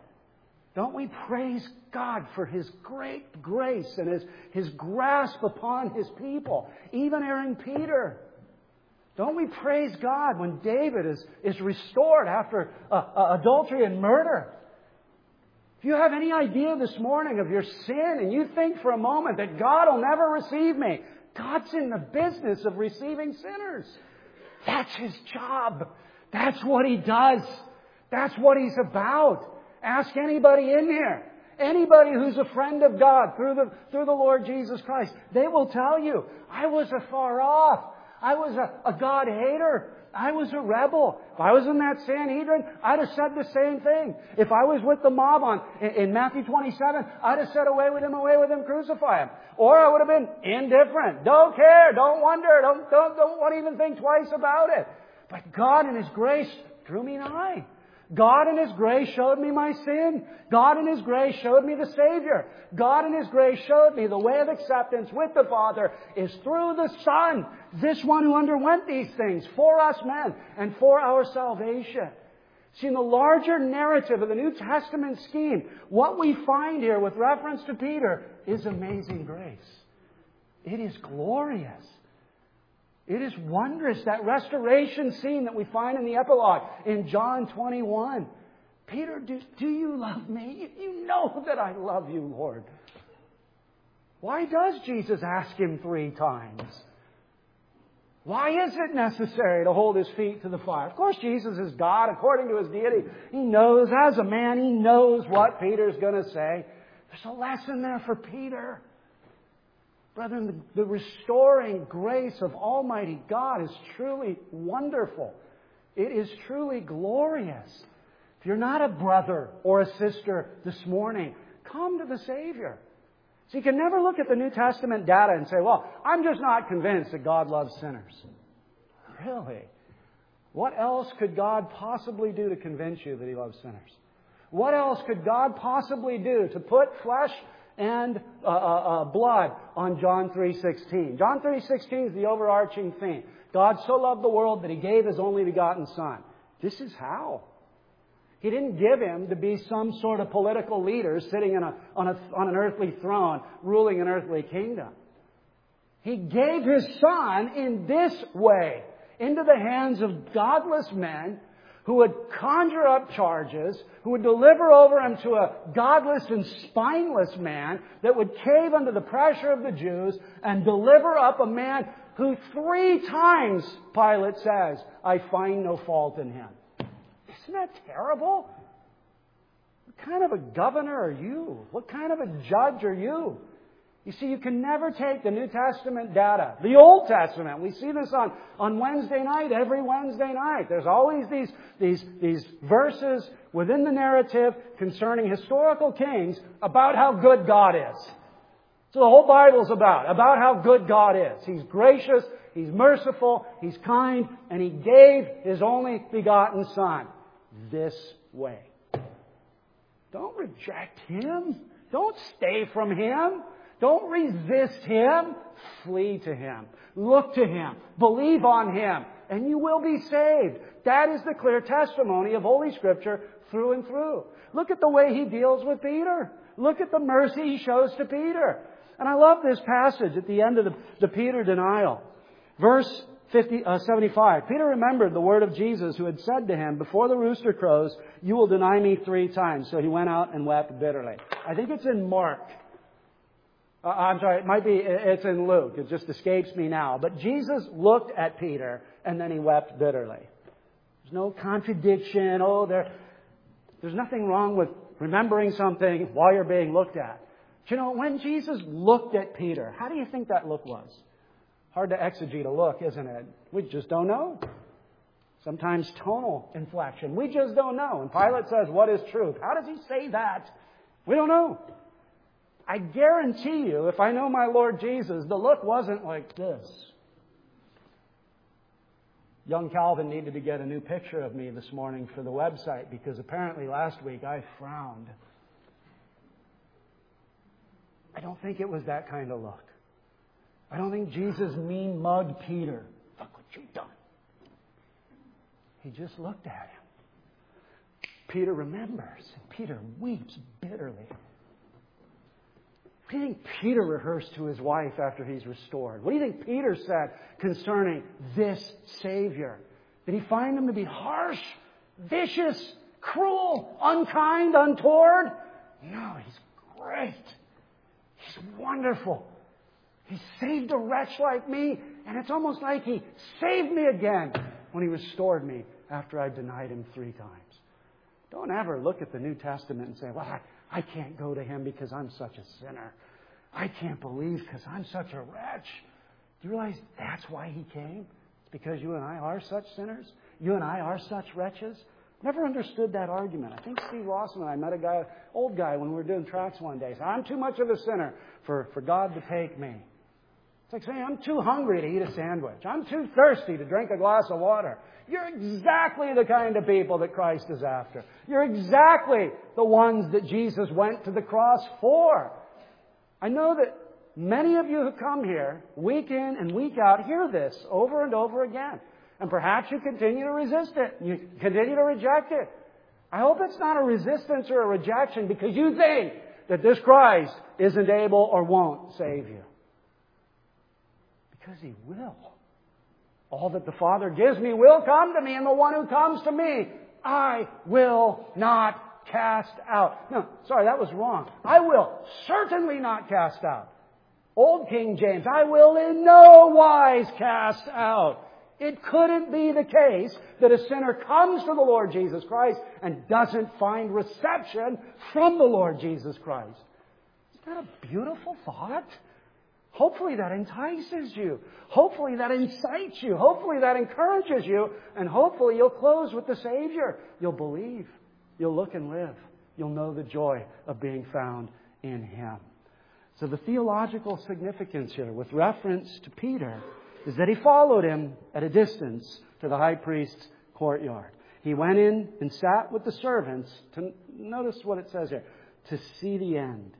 Don't we praise God for His great grace and His, His grasp upon His people, even erring Peter? Don't we praise God when David is, is restored after uh, uh, adultery and murder? If you have any idea this morning of your sin and you think for a moment that God will never receive me, God's in the business of receiving sinners. That's His job. That's what He does. That's what He's about. Ask anybody in here, anybody who's a friend of God through the, through the Lord Jesus Christ. They will tell you, I was afar off. I was a, a God hater. I was a rebel. If I was in that Sanhedrin, I'd have said the same thing. If I was with the mob on in, in Matthew twenty-seven, I'd have said, away with him, away with him, crucify him. Or I would have been indifferent. Don't care. Don't wonder. Don't, don't, don't even think twice about it. But God in His grace drew me nigh. God in His grace showed me my sin. God in His grace showed me the Savior. God in His grace showed me the way of acceptance with the Father is through the Son, this one who underwent these things for us men and for our salvation. See, in the larger narrative of the New Testament scheme, what we find here with reference to Peter is amazing grace. It is glorious. It is wondrous, that restoration scene that we find in the epilogue in John twenty-one. Peter, do, do you love me? You know that I love you, Lord. Why does Jesus ask him three times? Why is it necessary to hold his feet to the fire? Of course, Jesus is God according to His deity. He knows, as a man, He knows what Peter's going to say. There's a lesson there for Peter. Brethren, the, the restoring grace of Almighty God is truly wonderful. It is truly glorious. If you're not a brother or a sister this morning, come to the Savior. So you can never look at the New Testament data and say, well, I'm just not convinced that God loves sinners. Really? What else could God possibly do to convince you that He loves sinners? What else could God possibly do to put flesh and uh, uh, uh, blood on John three sixteen? John three sixteen is the overarching theme. God so loved the world that He gave His only begotten Son. This is how. He didn't give Him to be some sort of political leader sitting in a, on, a, on an earthly throne, ruling an earthly kingdom. He gave His Son in this way, into the hands of godless men who would conjure up charges, who would deliver over Him to a godless and spineless man that would cave under the pressure of the Jews and deliver up a man who three times, Pilate says, I find no fault in him. Isn't that terrible? What kind of a governor are you? What kind of a judge are you? You see, you can never take the New Testament data, the Old Testament. We see this on, on Wednesday night, every Wednesday night. There's always these, these, these verses within the narrative concerning historical kings about how good God is. So the whole Bible's about, about how good God is. He's gracious, He's merciful. He's kind. And He gave His only begotten Son this way. Don't reject Him. Don't stay from Him. Don't resist Him. Flee to Him. Look to Him. Believe on Him. And you will be saved. That is the clear testimony of Holy Scripture through and through. Look at the way He deals with Peter. Look at the mercy He shows to Peter. And I love this passage at the end of the, the Peter denial. Verse fifty, uh, seventy-five. Peter remembered the word of Jesus who had said to him, before the rooster crows, you will deny me three times. So he went out and wept bitterly. I think it's in Mark. Uh, I'm sorry, it might be, it's in Luke. It just escapes me now. But Jesus looked at Peter and then He wept bitterly. There's no contradiction. Oh, there, there's nothing wrong with remembering something while you're being looked at. But you know, when Jesus looked at Peter, how do you think that look was? Hard to exegete a look, isn't it? We just don't know. Sometimes tonal inflection. We just don't know. And Pilate says, what is truth? How does He say that? We don't know. I guarantee you, if I know my Lord Jesus, the look wasn't like this. Young Calvin needed to get a new picture of me this morning for the website because apparently last week I frowned. I don't think it was that kind of look. I don't think Jesus mean-mugged Peter. Look what you've done. He just looked at him. Peter remembers, and Peter weeps bitterly. What do you think Peter rehearsed to his wife after he's restored? What do you think Peter said concerning this Savior? Did he find Him to be harsh, vicious, cruel, unkind, untoward? No, He's great. He's wonderful. He saved a wretch like me, and it's almost like He saved me again when He restored me after I denied Him three times. Don't ever look at the New Testament and say, well, I, I can't go to Him because I'm such a sinner. I can't believe because I'm such a wretch. Do you realize that's why He came? It's because you and I are such sinners. You and I are such wretches. Never understood that argument. I think Steve Lawson and I met a guy, old guy, when we were doing tracks one day. He said, I'm too much of a sinner for, for God to take me. It's like saying, I'm too hungry to eat a sandwich. I'm too thirsty to drink a glass of water. You're exactly the kind of people that Christ is after. You're exactly the ones that Jesus went to the cross for. I know that many of you who come here, week in and week out, hear this over and over again. And perhaps you continue to resist it. You continue to reject it. I hope it's not a resistance or a rejection because you think that this Christ isn't able or won't save you. Because He will. All that the Father gives me will come to me, and the one who comes to me, I will not cast out. No, sorry, that was wrong. I will certainly not cast out. Old King James, I will in no wise cast out. It couldn't be the case that a sinner comes to the Lord Jesus Christ and doesn't find reception from the Lord Jesus Christ. Isn't that a beautiful thought? Hopefully that entices you. Hopefully that incites you. Hopefully that encourages you. And hopefully you'll close with the Savior. You'll believe. You'll look and live. You'll know the joy of being found in Him. So the theological significance here with reference to Peter is that he followed Him at a distance to the high priest's courtyard. He went in and sat with the servants to, notice what it says here, to see the end.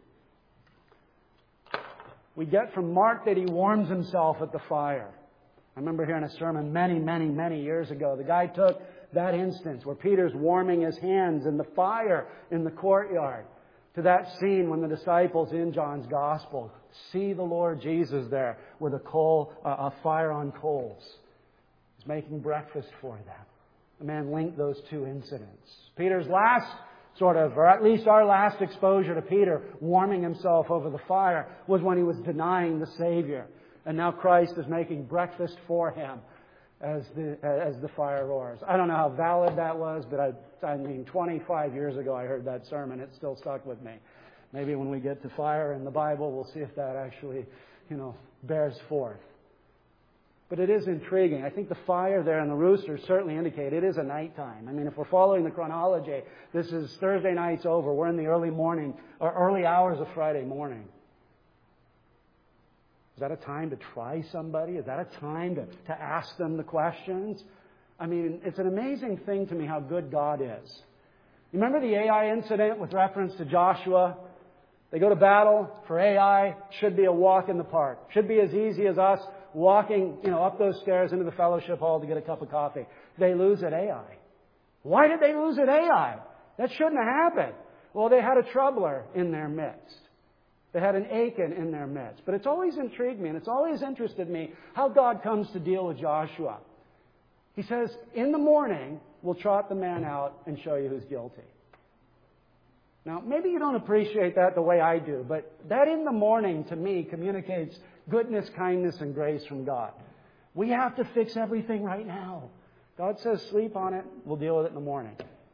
We get from Mark that he warms himself at the fire. I remember hearing a sermon many, many, many years ago. The guy took that instance where Peter's warming his hands in the fire in the courtyard to that scene when the disciples in John's Gospel see the Lord Jesus there with a coal, uh, a fire on coals. He's making breakfast for them. The man linked those two incidents. Peter's last sort of, or at least our last exposure to Peter warming himself over the fire was when he was denying the Savior. And now Christ is making breakfast for him as the as the fire roars. I don't know how valid that was, but I, I mean, twenty-five years ago I heard that sermon. It still stuck with me. Maybe when we get to fire in the Bible, we'll see if that actually, you know, bears forth. But it is intriguing. I think the fire there and the roosters certainly indicate it is a nighttime. I mean, if we're following the chronology, this is Thursday night's over. We're in the early morning, or early hours of Friday morning. Is that a time to try somebody? Is that a time to, to ask them the questions? I mean, it's an amazing thing to me how good God is. You remember the Ai incident with reference to Joshua? They go to battle for Ai. Should be a walk in the park. Should be as easy as us walking, you know, up those stairs into the fellowship hall to get a cup of coffee. They lose at Ai. Why did they lose at Ai? That shouldn't have happened. Well, they had a troubler in their midst. They had an Achan in their midst. But it's always intrigued me and it's always interested me how God comes to deal with Joshua. He says, in the morning, we'll trot the man out and show you who's guilty. Now, maybe you don't appreciate that the way I do, but that in the morning, to me, communicates goodness, kindness, and grace from God. We have to fix everything right now. God says, sleep on it. We'll deal with it in the morning.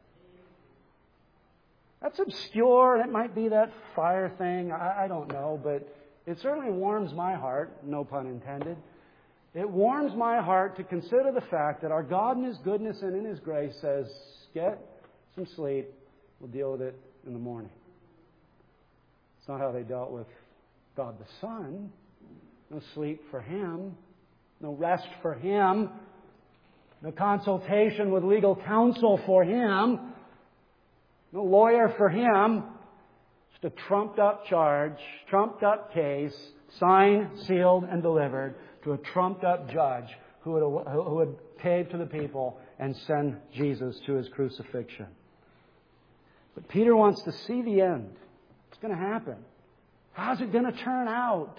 That's obscure. It might be that fire thing. I, I don't know, but it certainly warms my heart, no pun intended. It warms my heart to consider the fact that our God in His goodness and in His grace says, get some sleep. We'll deal with it in the morning. It's not how they dealt with God the Son. No sleep for Him. No rest for Him. No consultation with legal counsel for Him. No lawyer for Him. Just a trumped up charge, trumped up case, signed, sealed, and delivered to a trumped up judge who would, who would cave to the people and send Jesus to His crucifixion. But Peter wants to see the end. It's going to happen. How's it going to turn out?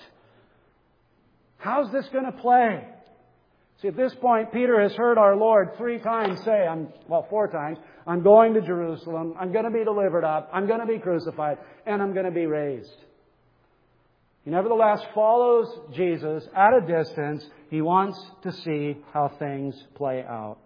How's this going to play? See, at this point, Peter has heard our Lord three times say, I'm, well, four times, I'm going to Jerusalem, I'm going to be delivered up, I'm going to be crucified, and I'm going to be raised. He nevertheless follows Jesus at a distance. He wants to see how things play out.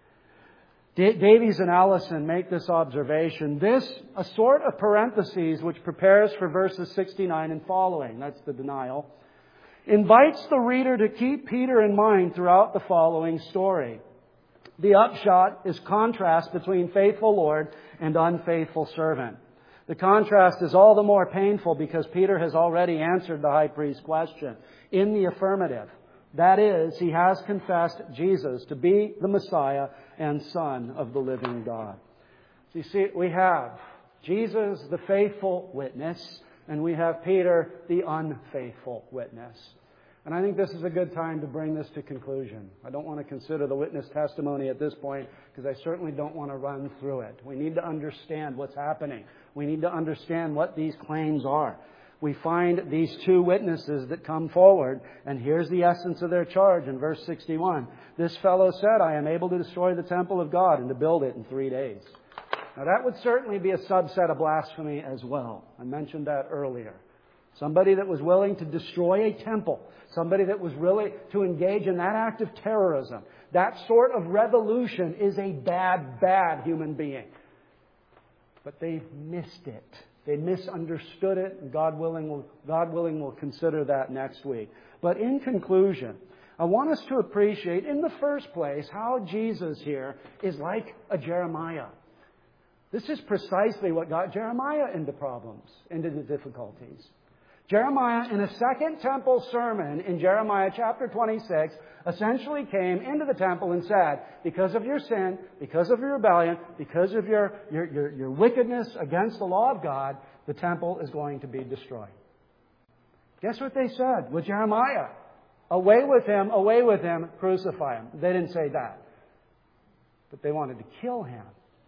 D- Davies and Allison make this observation. This, a sort of parentheses which prepares for verses sixty-nine and following, that's the denial, invites the reader to keep Peter in mind throughout the following story. The upshot is contrast between faithful Lord and unfaithful servant. The contrast is all the more painful because Peter has already answered the high priest's question in the affirmative. That is, he has confessed Jesus to be the Messiah and Son of the living God. So you see, we have Jesus, the faithful witness, and we have Peter, the unfaithful witness. And I think this is a good time to bring this to conclusion. I don't want to consider the witness testimony at this point because I certainly don't want to run through it. We need to understand what's happening. We need to understand what these claims are. We find these two witnesses that come forward, and here's the essence of their charge in verse sixty-one. This fellow said, I am able to destroy the temple of God and to build it in three days. Now that would certainly be a subset of blasphemy as well. I mentioned that earlier. Somebody that was willing to destroy a temple. Somebody that was willing to engage in that act of terrorism. That sort of revolution is a bad, bad human being. But they missed it. They misunderstood it. And God willing, will, God willing, we'll consider that next week. But in conclusion, I want us to appreciate, in the first place, how Jesus here is like a Jeremiah. This is precisely what got Jeremiah into problems, into the difficulties. Jeremiah, in a second temple sermon in Jeremiah chapter twenty-six, essentially came into the temple and said, because of your sin, because of your rebellion, because of your, your, your, your wickedness against the law of God, the temple is going to be destroyed. Guess what they said with Jeremiah? Away with him, away with him, crucify him. They didn't say that. But they wanted to kill him.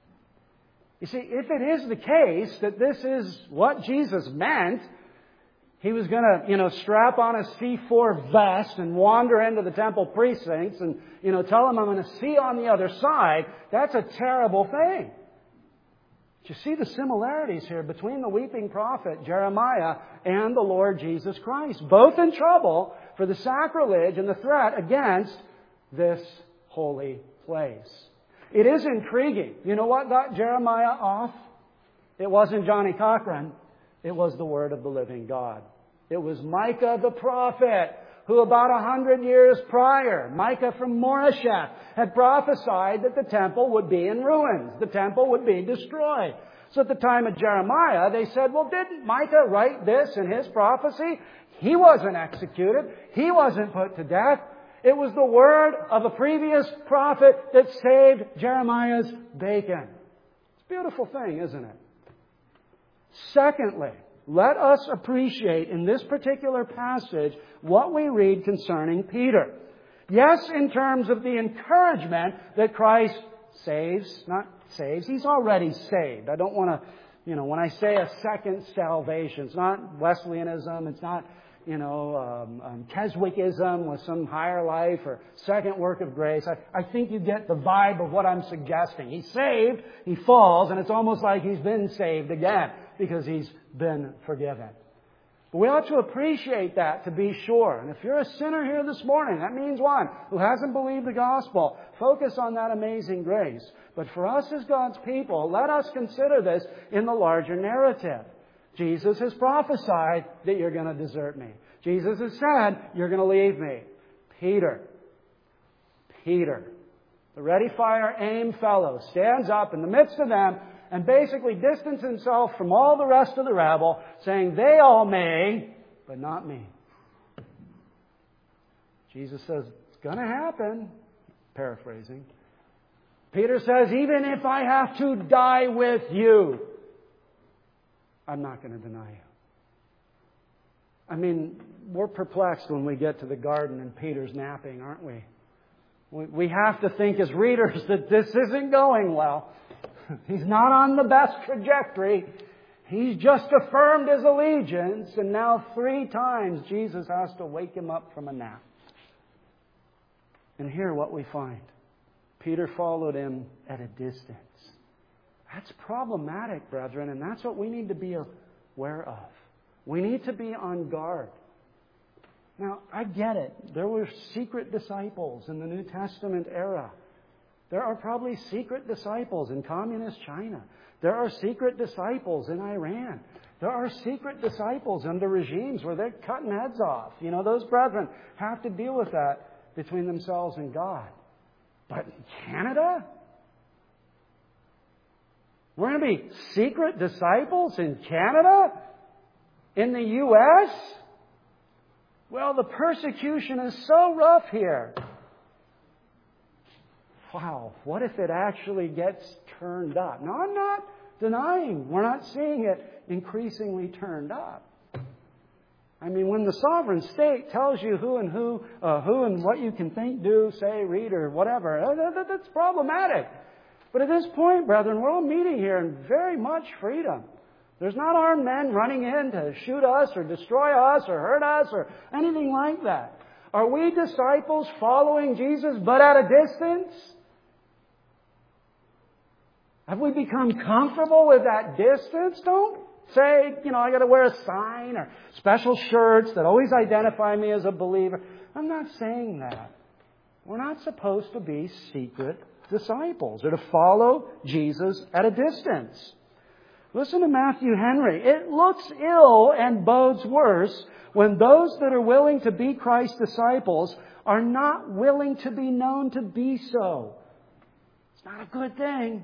You see, if it is the case that this is what Jesus meant, he was going to, you know, strap on a C four vest and wander into the temple precincts and, you know, tell them I'm going to see on the other side. That's a terrible thing. But you see the similarities here between the weeping prophet Jeremiah and the Lord Jesus Christ. Both in trouble for the sacrilege and the threat against this holy place. It is intriguing. You know what got Jeremiah off? It wasn't Johnny Cochran. It was the word of the living God. It was Micah the prophet who about a hundred years prior, Micah from Moresheth, had prophesied that the temple would be in ruins. The temple would be destroyed. So at the time of Jeremiah, they said, well, didn't Micah write this in his prophecy? He wasn't executed. He wasn't put to death. It was the word of a previous prophet that saved Jeremiah's bacon. It's a beautiful thing, isn't it? Secondly, let us appreciate in this particular passage what we read concerning Peter. Yes, in terms of the encouragement that Christ saves, not saves, He's already saved. I don't want to, you know, when I say a second salvation, it's not Wesleyanism, it's not, you know, um, um, Keswickism with some higher life or second work of grace. I, I think you get the vibe of what I'm suggesting. He's saved, he falls, and it's almost like he's been saved again because he's been forgiven. But we ought to appreciate that, to be sure. And if you're a sinner here this morning, that means one who hasn't believed the gospel. Focus on that amazing grace. But for us as God's people, let us consider this in the larger narrative. Jesus has prophesied that you're going to desert me. Jesus has said, you're going to leave me. Peter, Peter, the ready, fire, aim fellow, stands up in the midst of them and basically distances himself from all the rest of the rabble, saying, they all may, but not me. Jesus says, it's going to happen. Paraphrasing. Peter says, even if I have to die with you, I'm not going to deny you. I mean, we're perplexed when we get to the garden and Peter's napping, aren't we? We have to think as readers that this isn't going well. He's not on the best trajectory. He's just affirmed his allegiance, and now three times Jesus has to wake him up from a nap. And here what we find. Peter followed him at a distance. That's problematic, brethren, and that's what we need to be aware of. We need to be on guard. Now, I get it. There were secret disciples in the New Testament era. There are probably secret disciples in communist China. There are secret disciples in Iran. There are secret disciples under regimes where they're cutting heads off. You know, those brethren have to deal with that between themselves and God. But in Canada? We're going to be secret disciples in Canada? In the U S? Well, the persecution is so rough here. Wow, what if it actually gets turned up? Now, I'm not denying. We're not seeing it increasingly turned up. I mean, when the sovereign state tells you who and who, uh, who and what you can think, do, say, read, or whatever, that, that's problematic. But at this point, brethren, we're all meeting here in very much freedom. There's not armed men running in to shoot us or destroy us or hurt us or anything like that. Are we disciples following Jesus but at a distance? Have we become comfortable with that distance? Don't say, you know, I got to wear a sign or special shirts that always identify me as a believer. I'm not saying that. We're not supposed to be secret disciples or to follow Jesus at a distance. Listen to Matthew Henry. It looks ill and bodes worse when those that are willing to be Christ's disciples are not willing to be known to be so. It's not a good thing.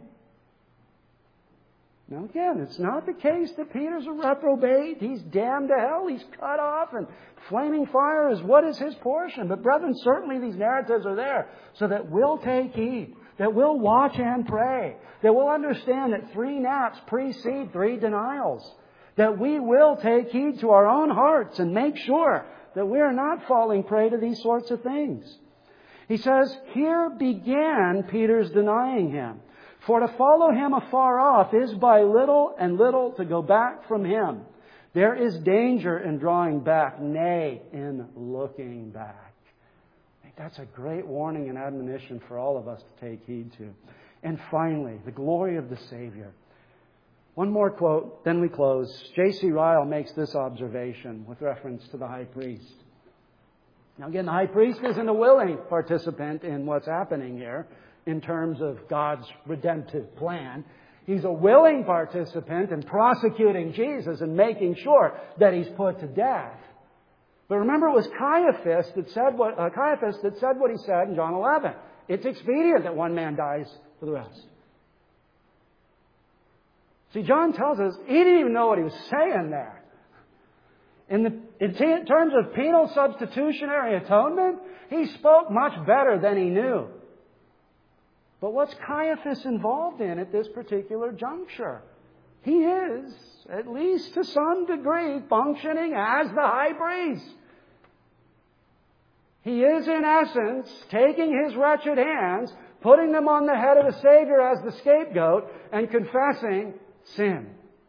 Now again, it's not the case that Peter's a reprobate. He's damned to hell. He's cut off, and flaming fire is what is his portion. But brethren, certainly these narratives are there so that we'll take heed, that we'll watch and pray, that we'll understand that three naps precede three denials, that we will take heed to our own hearts and make sure that we are not falling prey to these sorts of things. He says, here began Peter's denying Him. For to follow Him afar off is by little and little to go back from Him. There is danger in drawing back, nay, in looking back. I think that's a great warning and admonition for all of us to take heed to. And finally, the glory of the Savior. One more quote, then we close. J C Ryle makes this observation with reference to the high priest. Now again, the high priest isn't a willing participant in what's happening here in terms of God's redemptive plan. He's a willing participant in prosecuting Jesus and making sure that He's put to death. But remember, it was Caiaphas that said what, uh, Caiaphas that said what he said in John eleven. It's expedient that one man dies for the rest. See, John tells us he didn't even know what he was saying there. In, the, in t- terms of penal substitutionary atonement, he spoke much better than he knew. But what's Caiaphas involved in at this particular juncture? He is, at least to some degree, functioning as the high priest. He is, in essence, taking his wretched hands, putting them on the head of the Savior as the scapegoat, and confessing sin.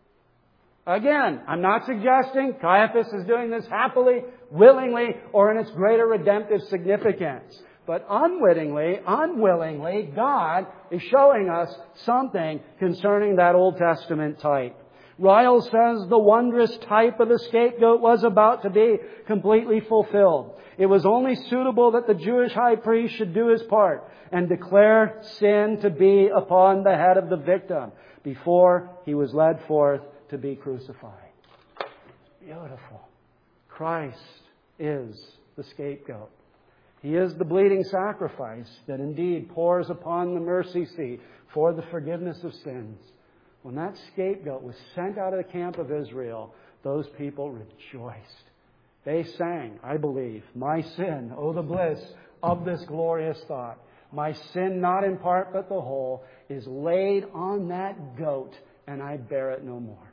Again, I'm not suggesting Caiaphas is doing this happily, willingly, or in its greater redemptive significance. But unwittingly, unwillingly, God is showing us something concerning that Old Testament type. Ryle says the wondrous type of the scapegoat was about to be completely fulfilled. It was only suitable that the Jewish high priest should do his part and declare sin to be upon the head of the victim before he was led forth to be crucified. Beautiful. Christ is the scapegoat. He is the bleeding sacrifice that indeed pours upon the mercy seat for the forgiveness of sins. When that scapegoat was sent out of the camp of Israel, those people rejoiced. They sang, I believe, my sin, oh the bliss of this glorious thought. My sin, not in part but the whole, is laid on that goat, and I bear it no more.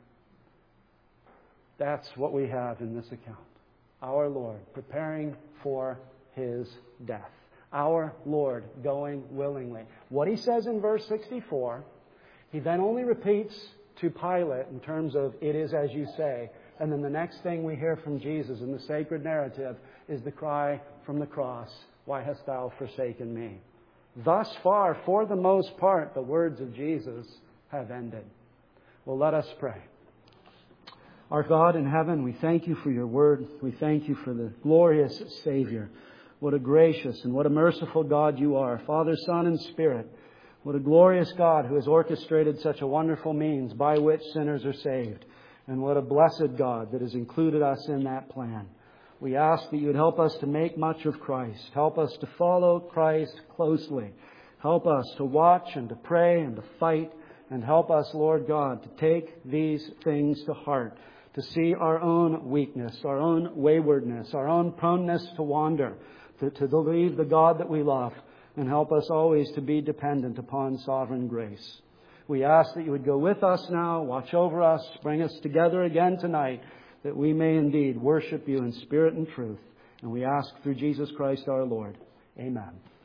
That's what we have in this account. Our Lord preparing for His death. Our Lord going willingly. What He says in verse sixty-four, He then only repeats to Pilate in terms of, it is as you say. And then the next thing we hear from Jesus in the sacred narrative is the cry from the cross, why hast thou forsaken me? Thus far, for the most part, the words of Jesus have ended. Well, let us pray. Our God in heaven, we thank You for Your word. We thank You for the glorious Savior. What a gracious and what a merciful God You are, Father, Son, and Spirit. What a glorious God who has orchestrated such a wonderful means by which sinners are saved. And what a blessed God that has included us in that plan. We ask that You would help us to make much of Christ. Help us to follow Christ closely. Help us to watch and to pray and to fight. And help us, Lord God, to take these things to heart. To see our own weakness, our own waywardness, our own proneness to wander. To, to believe the God that we love. And help us always to be dependent upon sovereign grace. We ask that You would go with us now, watch over us, bring us together again tonight, that we may indeed worship You in spirit and truth. And we ask through Jesus Christ our Lord. Amen.